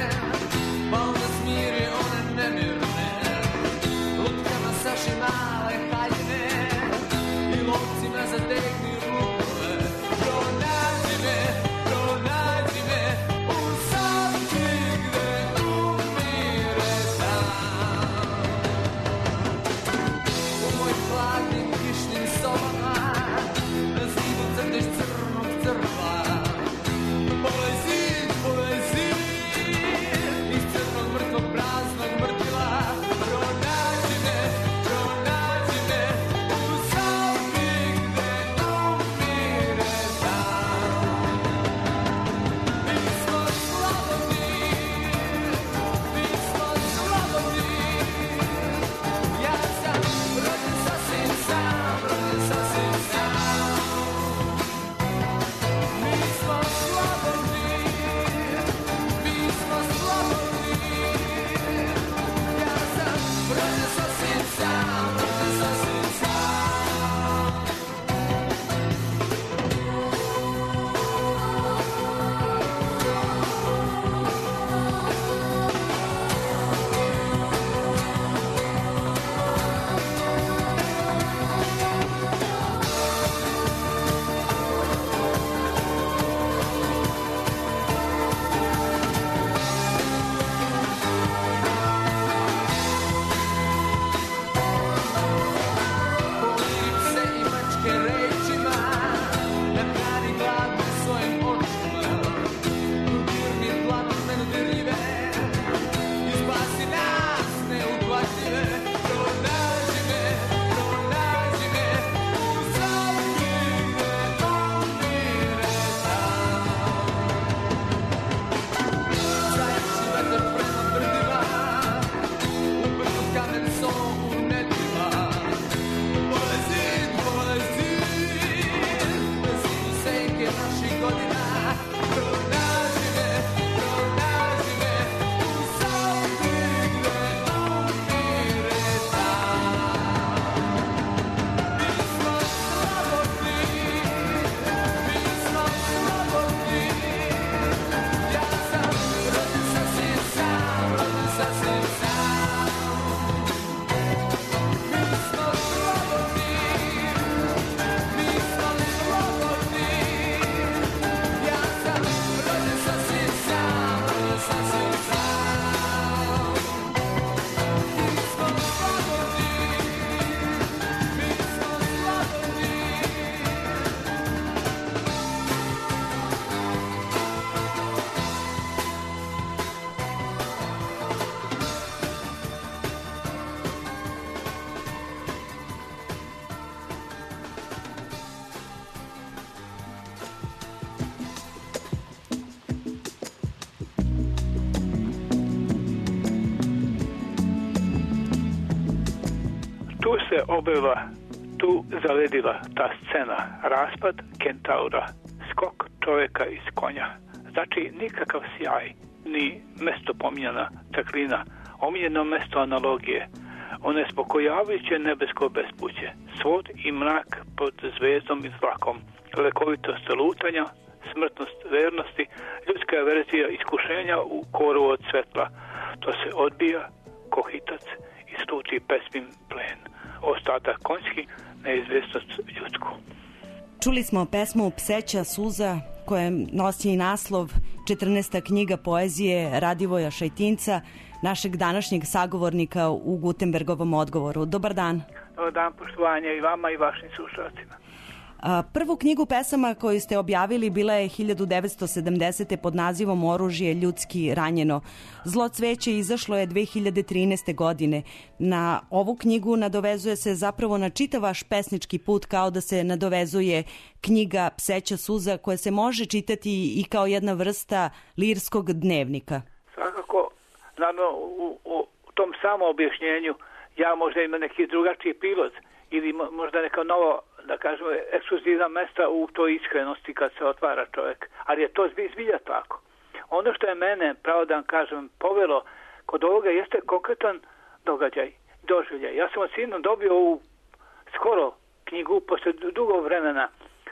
tu se obila, tu zaledila ta scena, raspad kentaura, skok čoveka iz konja. Znači, nikakav sjaj, ni mesto pominjana caklina, omiljeno mesto analogije, onespokojavajuće nebesko bespuće, svod i mrak pod zvezdom i zlakom, lekovitost lutanja, smrtnost vernosti, ljudska verzija iskušenja u koru od svetla. To se odbija ko hitac i sluči pesmim plen. Ostatak konjski, neizvestnost ljudsku. Čuli smo pesmu Pseća suza koja nosi i naslov četrnaesta knjiga poezije Radivoja Šajtinca, našeg današnjeg sagovornika u Gutenbergovom odgovoru. Dobar dan. Dobar dan, poštovanje i vama i vašim slušalcima. Prvu knjigu pesama koju ste objavili bila je hiljadu devetsto sedamdesete. pod nazivom Oružje ljudski ranjeno. Zlo cveće izašlo je dve hiljade trinaeste. godine. Na ovu knjigu nadovezuje se zapravo na čitav vaš pesnički put, kao da se nadovezuje knjiga Pseća suza koja se može čitati i kao jedna vrsta lirskog dnevnika. Svakako, naravno u, u tom samom objašnjenju ja možda imam neki drugačiji pilot ili možda neka novo, da kažemo, ekskluzivna mesta u toj iskrenosti kad se otvara čovjek. Ali je to zbilja tako. Ono što je mene, pravo da vam kažem, povelo kod ovoga jeste konkretan događaj, doživljaj. Ja sam od sina dobio ovu skoro knjigu posle dugo vremena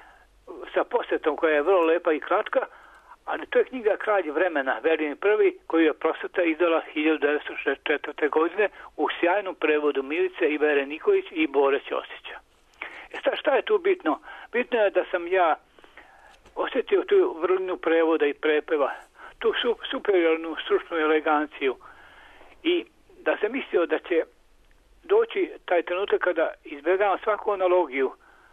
sa posjetom koja je vrlo lepa i kratka, ali to je knjiga Kralj vremena, Verin prvi, koju je Prosveta izdala hiljadu devetsto šezdeset četvrte. godine u sjajnom prevodu Milice i Vere Nikolić i Bore Ćosića. E šta, šta je tu bitno? Bitno je da sam ja osjetio tu vrlinu prevoda i prepeva, tu su, superiornu stručnu eleganciju i da sam mislio da će doći taj trenutak kada izbjegavam svaku analogiju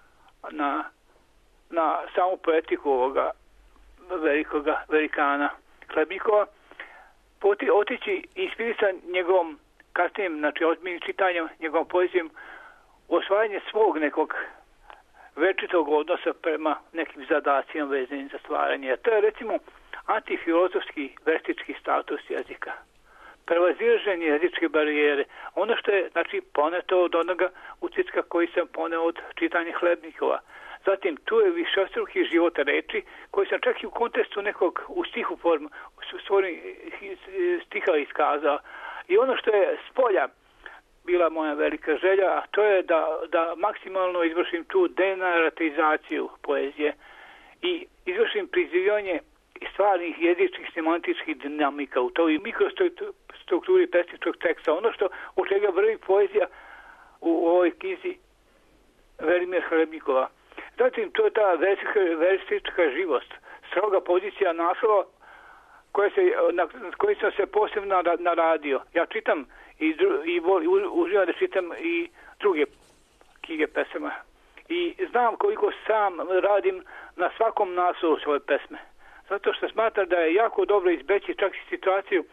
na, na samu poetiku ovoga velikoga velikana Hlebnikova, poti, otići inspirisan njegovom kasnijim, znači ozbiljnim čitanjem, njegovom poezijom, osvajanje svog nekog večitog odnosa prema nekim zadacima vezanim za stvaranje. To je recimo antifilozofski vestički status jezika. Prevazilaženje jezičke barijere. Ono što je, znači, poneto od onoga uticka koji sam poneo od čitanja Hlebnikova. Zatim, tu je višestruki život reči, koji sam čak i u kontekstu nekog, u stihu formu, stvorim stiha iskazao. I ono što je s polja bila moja velika želja, a to je da, da maksimalno izvršim tu denaratizaciju poezije i izvršim prizivljanje stvarnih jezičkih semantičkih dinamika u toj mikrostrukturi pesničkog teksta. Ono što u čega vrvi poezija u ovoj knjizi Velimir Hlebnikova. Zatim, to je ta versička živost, stroga pozicija naslova koja se, na koji sam se posebno naradio. Ja čitam i, i uživam da čitam i druge knjige pesama. I znam koliko sam radim na svakom naslovu svoje pesme. Zato što smatram da je jako dobro izbeći čak i situaciju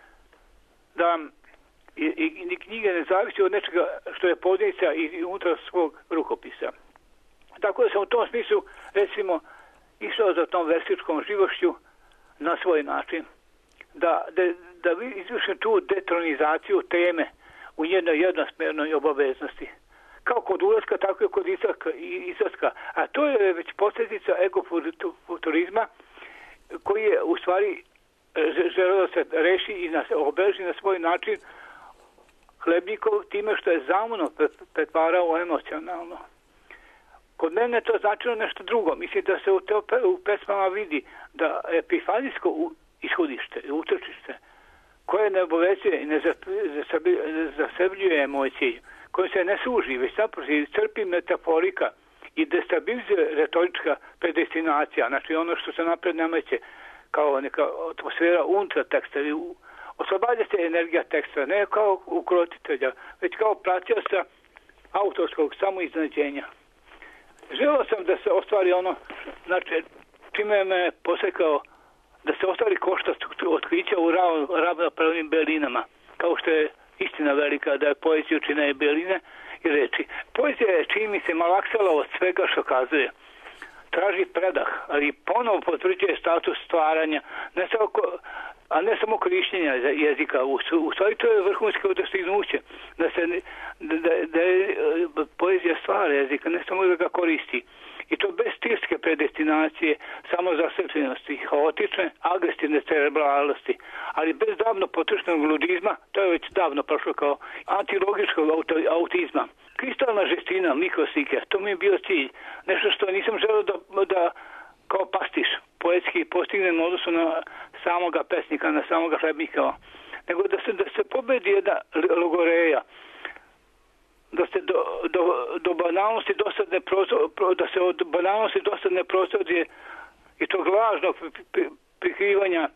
da i, i, i knjige ne zavisi od nečega što je pozicija i unutar svog rukopisa. Tako da sam u tom smislu, recimo, išao za tom versičkom živošću na svoj način. Da, da, da izvršim tu detronizaciju teme u jednoj jednosmernoj obaveznosti. Kao kod ulaska, tako i kod izlaska. A to je već posljedica ekofuturizma koji je u stvari želeo da se reši i da se obeleži na svoj način Hlebnikov time što je zaumno pretvarao emocionalno. Kod mene to značilo nešto drugo. Mislim da se u, te, u pesmama vidi da epifanijsko ishodište i utrčište koje ne obavezuje i ne zasebljuje emociju, koje se ne služi, već naprotiv crpi metaforika i destabilizuje retorička predestinacija, znači ono što se napred nameće kao neka atmosfera unutra teksta, oslobađa se energija teksta, ne kao ukrotitelja, već kao pratioca autorskog samoiznenađenja. Želeo sam da se ostvari ono, znači, čime me posekao, da se ostvari košta otkrića u ravnopravnim belinama, kao što je istina velika da je poeziju čine beline i reči. Poezija je čini mi se malaksala od svega što kazuje. Traži predah, ali ponovo potvrđuje status stvaranja, ne samo a ne samo korištenja jezika. U, u stvari to je vrhunsko dostignuće, da se da, da je poezija stvara jezika, ne samo da ga koristi. I to bez stilske predestinacije, samo zaslepljenosti, haotične, agresivne cerebralnosti, ali bez davno potrošenog ludizma, to je već davno prošlo kao antilogičkog autizma. Kristalna žestina, mikroslike, to mi je bio cilj. Nešto što nisam želeo da, da kao pastiš poetski postignem u odnosu na samoga pesnika, na samoga Hlebnikova, nego da se, da se pobedi jedna logoreja, da se do, do, do banalnosti dosadne prostor, da se od banalnosti dosadne prostorije i tog lažnog prikrivanja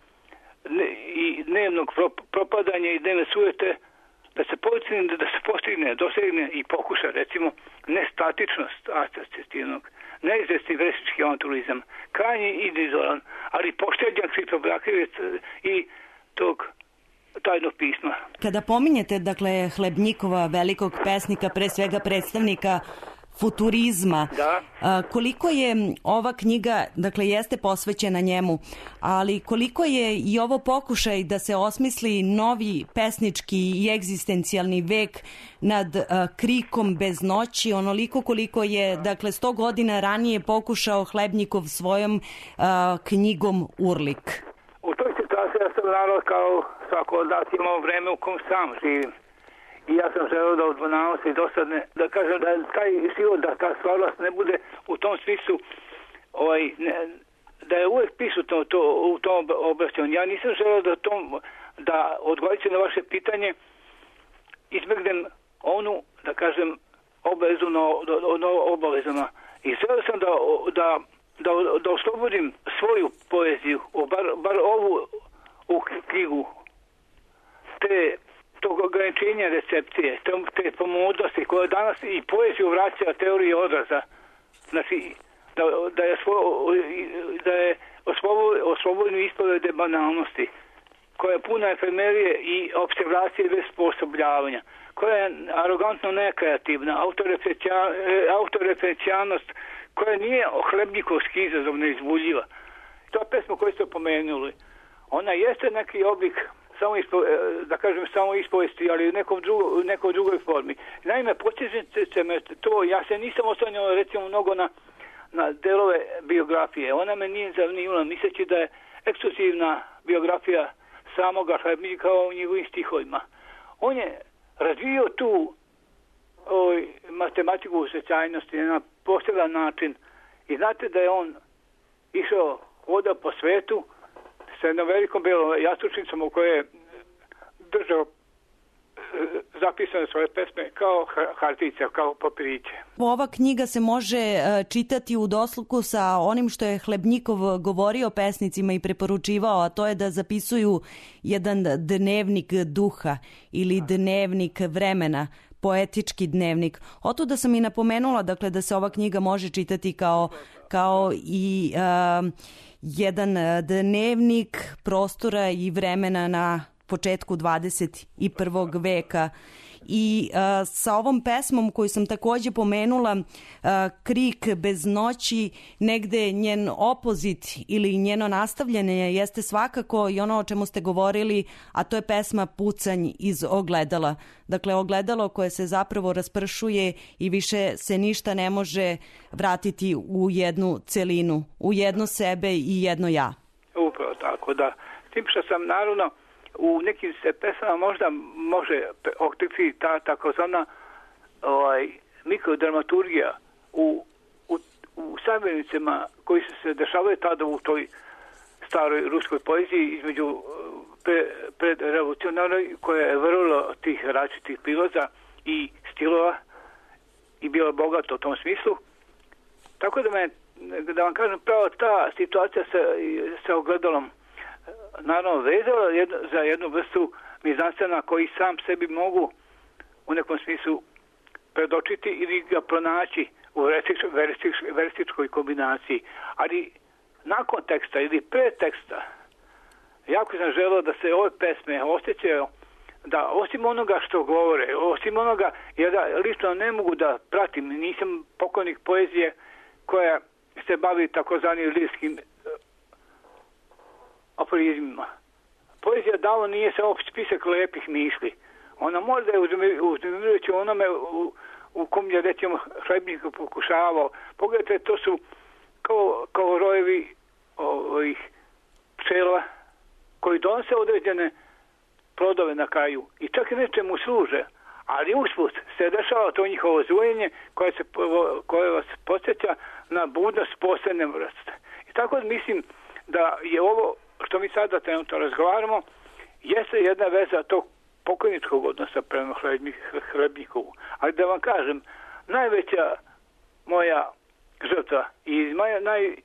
i dnevnog propadanja i dnevne sujete, da se postigne, da se postigne, dosegne i pokuša, recimo, nestatičnost asocijativnog, neizvesni vresički avantulizam, krajnji individualan, ali pošteđan kriptobrakivac i tog tajnog pisma. Kada pominjete, dakle, Hlebnikova, velikog pesnika, pre svega predstavnika futurizma, da. Koliko je ova knjiga, dakle, jeste posvećena njemu, ali koliko je i ovo pokušaj da se osmisli novi pesnički i egzistencijalni vek nad krikom bez noći, onoliko koliko je, dakle, sto godina ranije pokušao Hlebnikov svojom knjigom Urlik? U toj situaciji ja sam naravno kao svako od nas imao vreme u kom sam živim. I ja sam želeo da od banalnosti dosadne, da kažem da taj život, da ta stvarnost ne bude u tom smislu, ovaj, ne, da je uvek prisutno to, u tom obraćanju. Ja nisam želeo da, tom, da odgovorit na vaše pitanje izbjegnem onu, da kažem, obavezu na, na obavezama. I želeo sam da, da, da, da oslobodim svoju poeziju, bar, bar ovu u knjigu, te tog ograničenja recepcije, te pomodnosti koje danas i poeziju vraća teorije odraza. Znači, da, da je, da je oslobođeno ispovede banalnosti, koja je puna efemerije i observacije bez sposobljavanja, koja je arogantno nekreativna, autoreferencijalnost, koja nije Hlebnikovski izazov neizbuljiva. To je pesma koju ste pomenuli. Ona jeste neki oblik samo ispo, da kažem samo ispovesti, ali u nekom drugo, nekoj drugoj formi. Naime, podsjećate me to, ja se nisam oslanjao recimo mnogo na, na delove biografije. Ona me nije zanimala, misleći da je ekskluzivna biografija samoga Hlebnika u njegovim stihovima. On je razvio tu oj, matematiku usrećajnosti na poseban način i znate da je on išao hoda po svetu sa jednom velikom belom jastučnicom u kojoj je držao zapisane svoje pesme kao hartice, kao papiriće. Ova knjiga se može čitati u dosluku sa onim što je Hlebnikov govorio pesnicima i preporučivao, a to je da zapisuju jedan dnevnik duha ili dnevnik vremena, poetički dnevnik. Oto da sam i napomenula, dakle, da se ova knjiga može čitati kao, kao i uh, jedan dnevnik prostora i vremena na početku dvadeset prvog veka. I uh, sa ovom pesmom koju sam takođe pomenula, uh, Krik bez noći, negde njen opozit ili njeno nastavljanje jeste svakako i ono o čemu ste govorili, a to je pesma Pucanj iz ogledala. Dakle, ogledalo koje se zapravo raspršuje i više se ništa ne može vratiti u jednu celinu, u jedno sebe i jedno ja. Upravo tako, da. Tim što sam naravno u nekim se pesama možda može otkriti ta takozvana ovaj, mikrodramaturgija u, u, u savjenicima koji su se dešavaju tada u toj staroj ruskoj poeziji između pre, predrevolucionarnoj koja je vrlo tih različitih priloza i stilova i bila bogata u tom smislu. Tako da, me, da vam kažem, pravo ta situacija sa, sa ogledalom naravno vezala jedno, za jednu vrstu mizanscena koji sam sebi mogu u nekom smislu predočiti ili ga pronaći u veristič, veristič, verističkoj kombinaciji. Ali nakon teksta ili pre teksta jako sam želeo da se ove pesme osjećaju da osim onoga što govore, osim onoga, jer ja lično ne mogu da pratim, nisam pokonik poezije koja se bavi takozvanim lirskim aforizmima. poezija davno nije samo spisak lepih misli. Ona možda je uznemirujući onome u, u kom je, recimo, Hlebnik pokušavao. Pogledajte, to su kao, kao rojevi ovih pčela koji donose određene plodove na kraju i čak i nečemu služe, ali usput se dešava to njihovo zvojenje koje, se, koje vas podsjeća na budnost posebne vrste. I tako mislim da je ovo što mi sada trenutno razgovaramo jeste jedna veza tog pokojničkog odnosa prema Hlebnikovu. Ali da vam kažem, najveća moja žrtva i moja naj,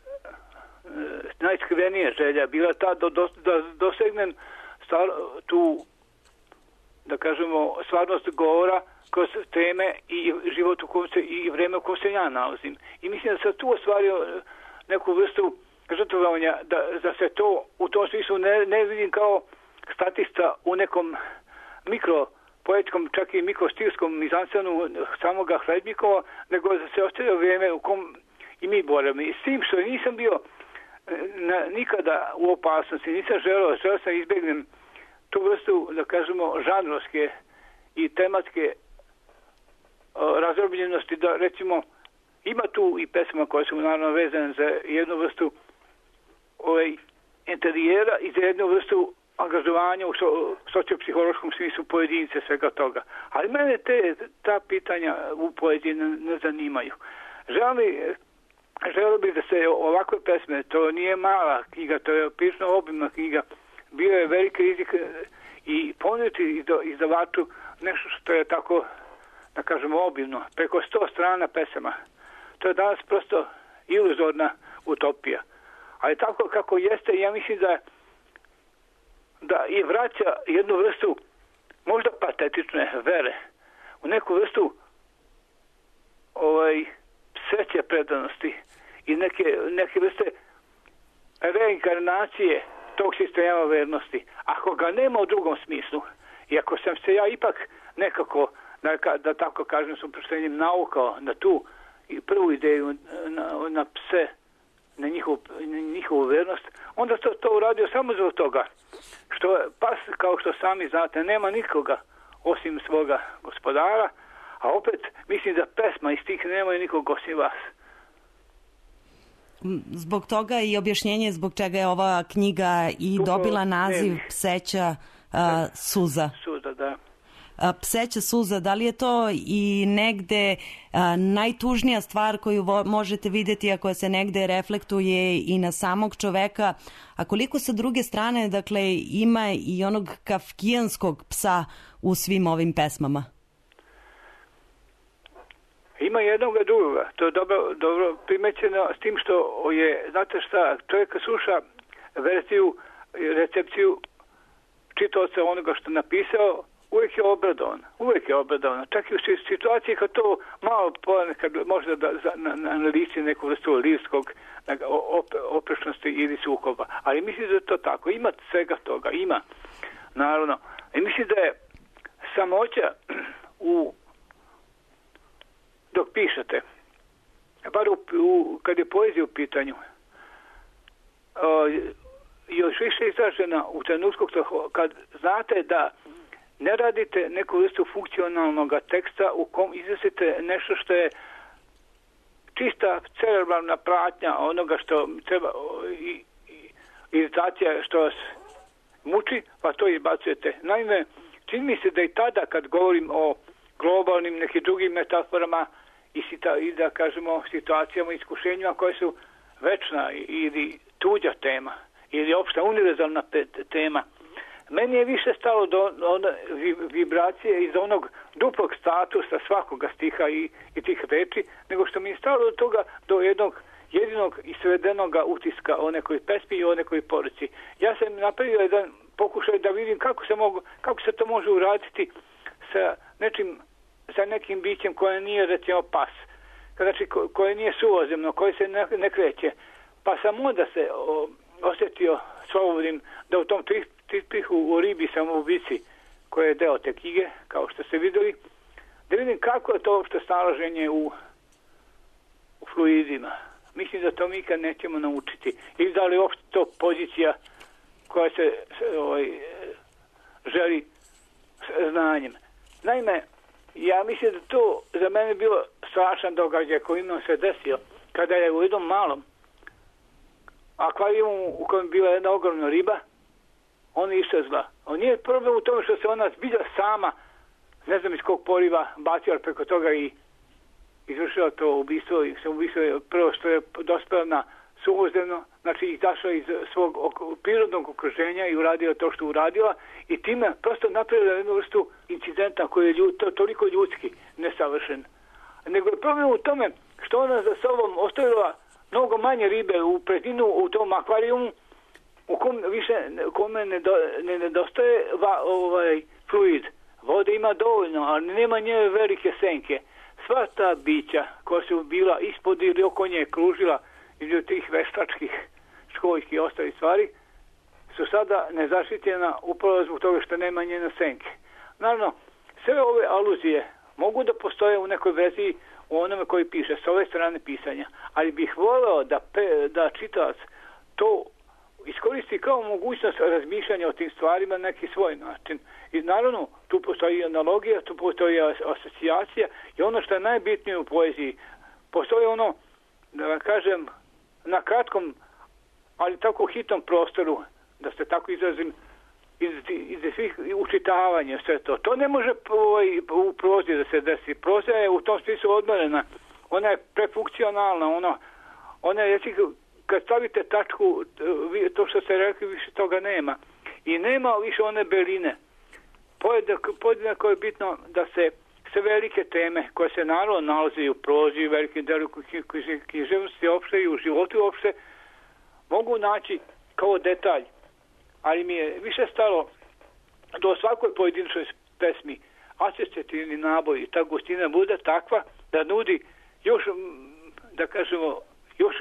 najskrivenija želja bila ta da, do, da dosegnem star, tu, da kažemo, stvarnost govora kroz teme i život u kojem se, i vreme u kojem se ja nalazim. I mislim da sam tu ostvario neku vrstu žrtvovanja, da, da se to u tom smislu ne, ne vidim kao statista u nekom mikro poetskom, čak i mikrostilskom mizansanu samoga Hlebnikova, nego da se ostavio vrijeme u kom i mi boramo. I s tim što nisam bio na, nikada u opasnosti, nisam želeo, želeo sam izbjegnem tu vrstu, da kažemo, žanrovske i tematske o, razrobljenosti, da recimo ima tu i pesma koje su naravno vezane za jednu vrstu ovaj, interijera i za jednu vrstu angažovanja u so, sociopsihološkom smislu pojedince, svega toga. Ali mene te, ta pitanja u poeziji ne, ne zanimaju. Želim, želio bih da se ovakve pesme, to nije mala knjiga, to je prilično obimna knjiga, bio je veliki rizik i ponuditi izdavaču nešto što je tako, da kažemo, obimno, preko sto strana pesama. To je danas prosto iluzorna utopija. Ali tako kako jeste, ja mislim da da i vraća jednu vrstu možda patetične vere u neku vrstu ovaj, sreće predanosti i neke, neke vrste reinkarnacije tog sistema vernosti. Ako ga nema u drugom smislu i ako sam se ja ipak nekako, da, da tako kažem, s uproštenjem naukao na tu i prvu ideju na, na pse, na njihovu, na njihovu vernost, onda to, to uradio samo zbog toga što pas, kao što sami znate, nema nikoga osim svoga gospodara, a opet mislim da pesma iz tih nema nikog osim vas. Zbog toga i objašnjenje zbog čega je ova knjiga i Tupo, dobila naziv ne, Pseća a, suza. Suza, da. Pseća suza, da li je to i negde a, najtužnija stvar koju vo, možete vidjeti, a koja se negde reflektuje i na samog čoveka, a koliko sa druge strane, dakle, ima i onog kafkijanskog psa u svim ovim pesmama? Ima jednog i drugoga, to je dobro, dobro primećeno, s tim što je, znate šta, čovjek sluša verziju, recepciju čitaoca onoga što napisao, uvijek je obradovan, uvijek je obradovan. Čak i u situaciji kad to malo ponekad možda da, na, na, na lici neku vrstu lirskog op, oprešnosti ili sukoba. Ali mislim da je to tako. Ima svega toga, ima. Naravno. I mislim da je samoća u dok pišete, bar u, u, kad je poezija u pitanju, o, još više izražena u trenutku kad znate da ne radite neku vrstu funkcionalnog teksta u kom iznosite nešto što je čista cerebralna pratnja onoga što treba i, i iritacija što vas muči, pa to izbacujete. Naime, čini mi se da i tada kad govorim o globalnim nekim drugim metaforama i, sita, i da kažemo situacijama i iskušenjima koje su večna ili tuđa tema ili opšta univerzalna tema, meni je više stalo do one vibracije iz onog duplog statusa svakoga stiha i, i tih reči, nego što mi je stalo do toga, do jednog jedinog i svedenog utiska o nekoj pesmi i o nekoj poruci. Ja sam napravio jedan pokušaj da vidim kako se, mogu, kako se to može uraditi sa nečim, sa nekim bićem koje nije, recimo, pas, znači ko, koje nije suvozemno, koje se ne, ne kreće. Pa sam onda se o, osjetio slobodnim da u tom tri tripihu u ribi samoubici, koje je deo te knjige, kao što ste vidjeli, da vidim kako je to uopšte snalaženje u, u fluidima. Mislim da to mi nikad nećemo naučiti. I da li uopšte to pozicija koja se ovaj, želi znanjem. Naime, ja mislim da to za mene bilo strašan događaj koji nam se desio kada je u jednom malom akvarijumu u kojem bila jedna ogromna riba, ona je iščezla. On nije problem u tome što se ona zbilja sama, ne znam iz kog poriva, bacila preko toga i izvršila to ubistvo i se ubistvo prvo što je dospela na suvozdevno, znači izašla iz svog ok- prirodnog okruženja i uradila to što uradila i time prosto napravila jednu vrstu incidenta koji je ljud, to, toliko ljudski nesavršen. Nego je problem u tome što ona za sobom ostavila mnogo manje ribe u predinu u tom akvarijumu u kom više kome ne, do, ne nedostaje va, ovaj, fluid. Vode ima dovoljno, ali nema nje velike senke. Sva ta bića koja su bila ispod ili oko nje kružila između tih veštačkih, školjskih i ostalih stvari su sada nezaštićena upravo zbog toga što nema njene senke. Naravno, sve ove aluzije mogu da postoje u nekoj vezi u onome koji piše s ove strane pisanja, ali bih voleo da, pe, da čitalac to iskoristi kao mogućnost razmišljanja o tim stvarima na neki svoj način. I naravno, tu postoji analogija, tu postoji asocijacija i ono što je najbitnije u poeziji, postoji ono, da vam kažem, na kratkom, ali tako hitnom prostoru, da se tako izrazim, iz, iz svih učitavanja, sve to. To ne može ovaj, u prozi da se desi. Proza je u tom smislu odmerena. Ona je prefunkcionalna, ona, ona je, kad stavite tačku, to što ste rekli, više toga nema. I nema više one beline. Podjednako je bitno da se sve velike teme koje se naravno nalaze u prozi, velike delu književnosti opšte i u životu opšte, mogu naći kao detalj. Ali mi je više stalo do svakoj pojedinačnoj pesmi asocijativni naboj i ta gustina bude takva da nudi još, da kažemo, još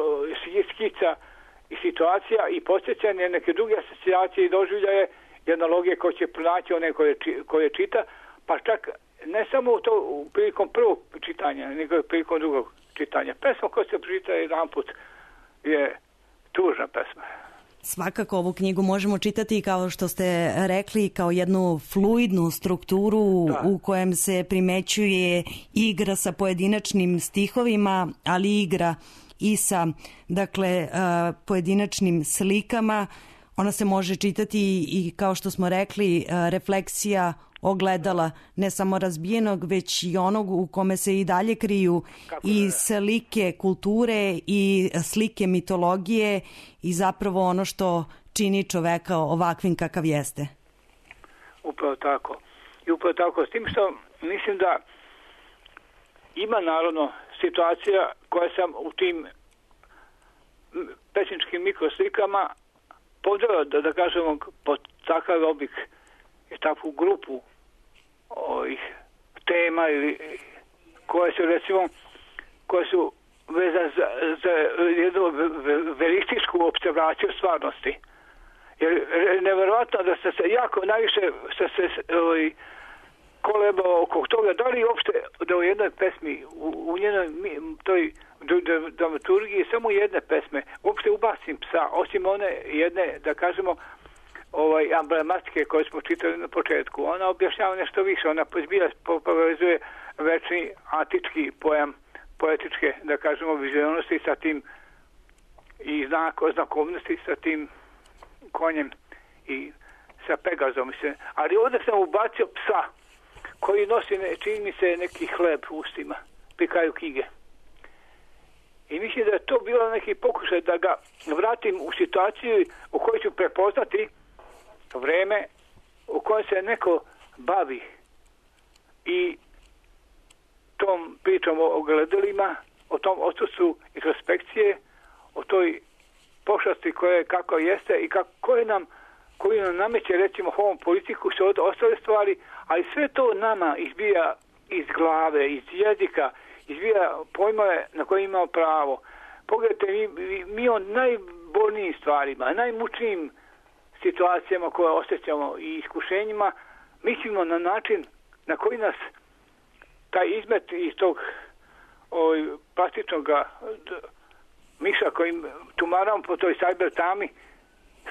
skica i situacija i podsjećanje neke druge asocijacije i doživljaje i analogije koje će pronaći one koje, koje čita, pa čak ne samo u to u prilikom prvog čitanja, nego i prilikom drugog čitanja. Pesma koja se pričita jedan put je tužna pesma. Svakako ovu knjigu možemo čitati, kao što ste rekli, kao jednu fluidnu strukturu da. U kojem se primećuje igra sa pojedinačnim stihovima, ali igra i sa, dakle, pojedinačnim slikama. Ona se može čitati i, kao što smo rekli, refleksija ogledala ne samo razbijenog, već i onog u kome se i dalje kriju i slike kulture i slike mitologije i zapravo ono što čini čoveka ovakvim kakav jeste. Upravo tako. I upravo tako. S tim što mislim da ima naravno situacija koja sam u tim pesničkim mikroslikama podrao da, da kažemo pod takav oblik i takvu grupu ovih tema ili koje su recimo koje su vezane za, za jednu verističku observaciju stvarnosti. Jer nevjerovatno da ste se jako najviše ste se ovaj, kolebao oko toga da li uopšte da u jednoj pesmi u, u njenoj toj dramaturgiji samo jedne pesme uopšte ubacim psa, osim one jedne, da kažemo, ovaj, emblematike koje smo čitali na početku. Ona objašnjava nešto više, ona zbilja povezuje večni antički pojam poetičke, da kažemo, vizionosti sa tim i znak znakovnosti sa tim konjem i sa Pegazom. Mislim. Ali ovdje sam ubacio psa koji nosi, ne, čini mi se, neki hleb u ustima pri kraju knjige. I mislim da je to bilo neki pokušaj da ga vratim u situaciju u kojoj ću prepoznati vreme u kojem se neko bavi i tom pričom o gledalima, o tom odsustvu introspekcije, o toj pošasti koje kako jeste i kako, koje nam, koji nam nameće recimo ovom politiku sve ostale stvari, ali sve to nama izbija iz glave, iz jezika, izbija pojmove na koje imamo pravo. Pogledajte, mi, mi o najbolnijim stvarima, najmučnijim situacijama koje osjećamo i iskušenjima, mislimo na način na koji nas taj izmet iz tog ovaj, plastičnog miša kojim tumaramo po toj cyber tami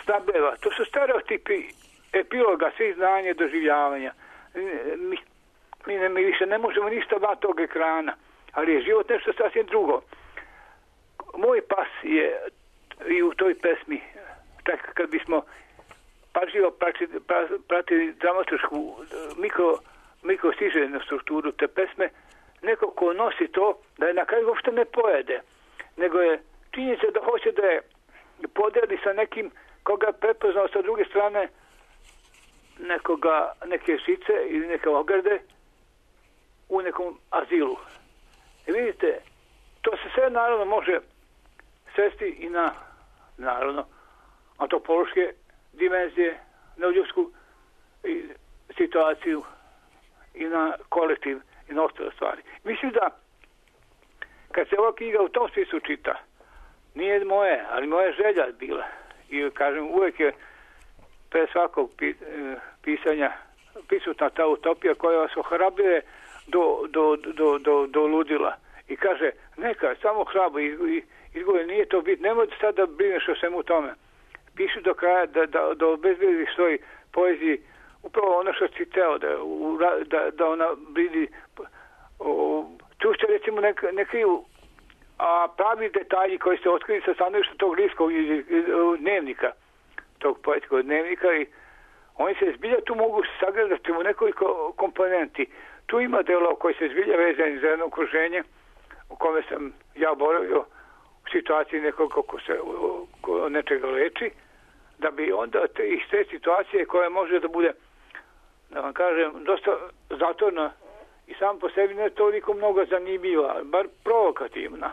snabdeva. To su stereotipi epiloga svih znanja i doživljavanja. Mi, mi, ne, mi više ne možemo ništa van tog ekrana, ali je život nešto sasvim drugo. Moj pas je i u toj pesmi, čak kad bismo pažljivo pratili, pratili dramaturšku mikro, mikrosiženu strukturu te pesme, neko ko nosi to, da je na kraju uopšte ne pojede, nego je činjenica da hoće da je podeli sa nekim koga je prepoznao sa druge strane nekoga, neke žice ili neke ograde u nekom azilu. I vidite, to se sve naravno može svesti i na, naravno, antropološke dimenzije, na ljudsku situaciju i na kolektiv i na ostale stvari. Mislim da kad se ova knjiga u tom smislu čita, nije moje, ali moja želja je bila. I kažem, uvijek je pre svakog pisanja prisutna ta utopija koja vas ohrabruje do, do, do, do, do ludila. I kaže, neka, samo hrabro i izgovor, nije to bit, nemoj sad da brineš o svemu tome. Piši do kraja da, da, da obezbediš svoj poeziji upravo ono što si teo, da, da, da ona bridi čušće recimo nek, nekiju a pravi detalji koji se otkrili sa stanovišta tog liskog dnevnika, tog poetskog dnevnika i oni se zbilja tu mogu sagledati u nekoliko komponenti. Tu ima delo koji se zbilja vezani za jedno okruženje u kome sam ja boravio u situaciji nekoliko ko se ko nečega leči, da bi onda te, iz te situacije koja može da bude, da vam kažem, dosta zatvorna i sam po sebi ne toliko mnogo zanimljiva, bar provokativna.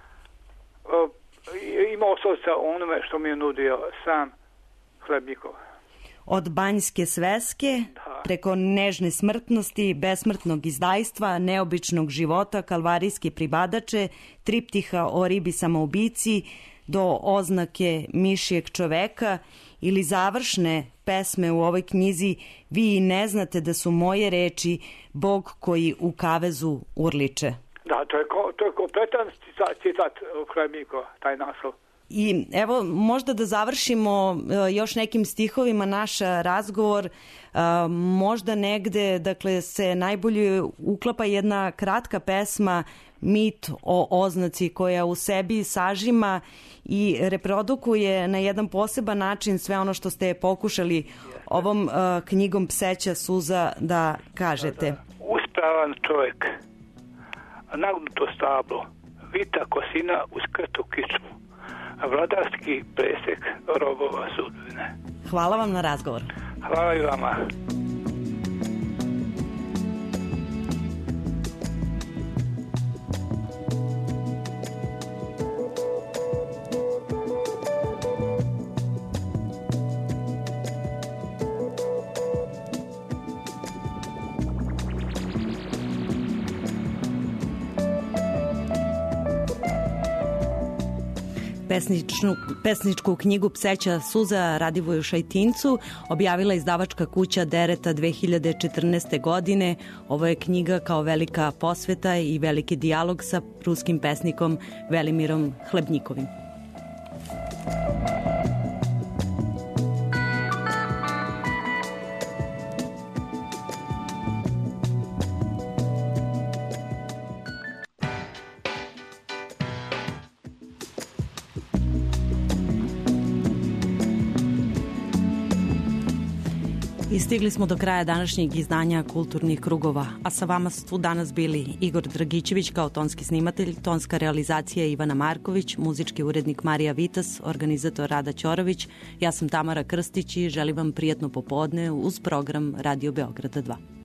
E, ima osnovca onome što mi je nudio sam Hlebnikov. Od banjske sveske, da. Preko nežne smrtnosti, besmrtnog izdajstva, neobičnog života, kalvarijske pribadače, triptiha o ribi samoubici, do oznake mišijeg čoveka ili završne pesme u ovoj knjizi vi i ne znate da su moje reči Bog koji u kavezu urliče. Da, to je, to je kompletan citat, citat Hlebnikova, taj naslov. I evo, možda da završimo još nekim stihovima naš razgovor, možda negde, dakle, se najbolje uklapa jedna kratka pesma Mit o oznaci koja u sebi sažima i reprodukuje na jedan poseban način sve ono što ste pokušali ovom uh, knjigom Pseća suza da kažete. Da, da. Uspravan čovjek, nagnuto stablo, vita kosina uz krtu kičmu, vladarski presek robova sudbine. Hvala vam na razgovor. Hvala i vama. Pesničnu, pesničku knjigu Pseća suza Radivoju Šajtincu objavila izdavačka kuća Dereta dve hiljade četrnaeste. godine. Ovo je knjiga kao velika posveta i veliki dijalog sa ruskim pesnikom Velimirom Hlebnikovim. I stigli smo do kraja današnjeg izdanja Kulturnih krugova, a sa vama su tu danas bili Igor Dragićević kao tonski snimatelj, tonska realizacija Ivana Marković, muzički urednik Marija Vitas, organizator Rada Ćorović, ja sam Tamara Krstić i želim vam prijatno popodne uz program Radio Beograda dva.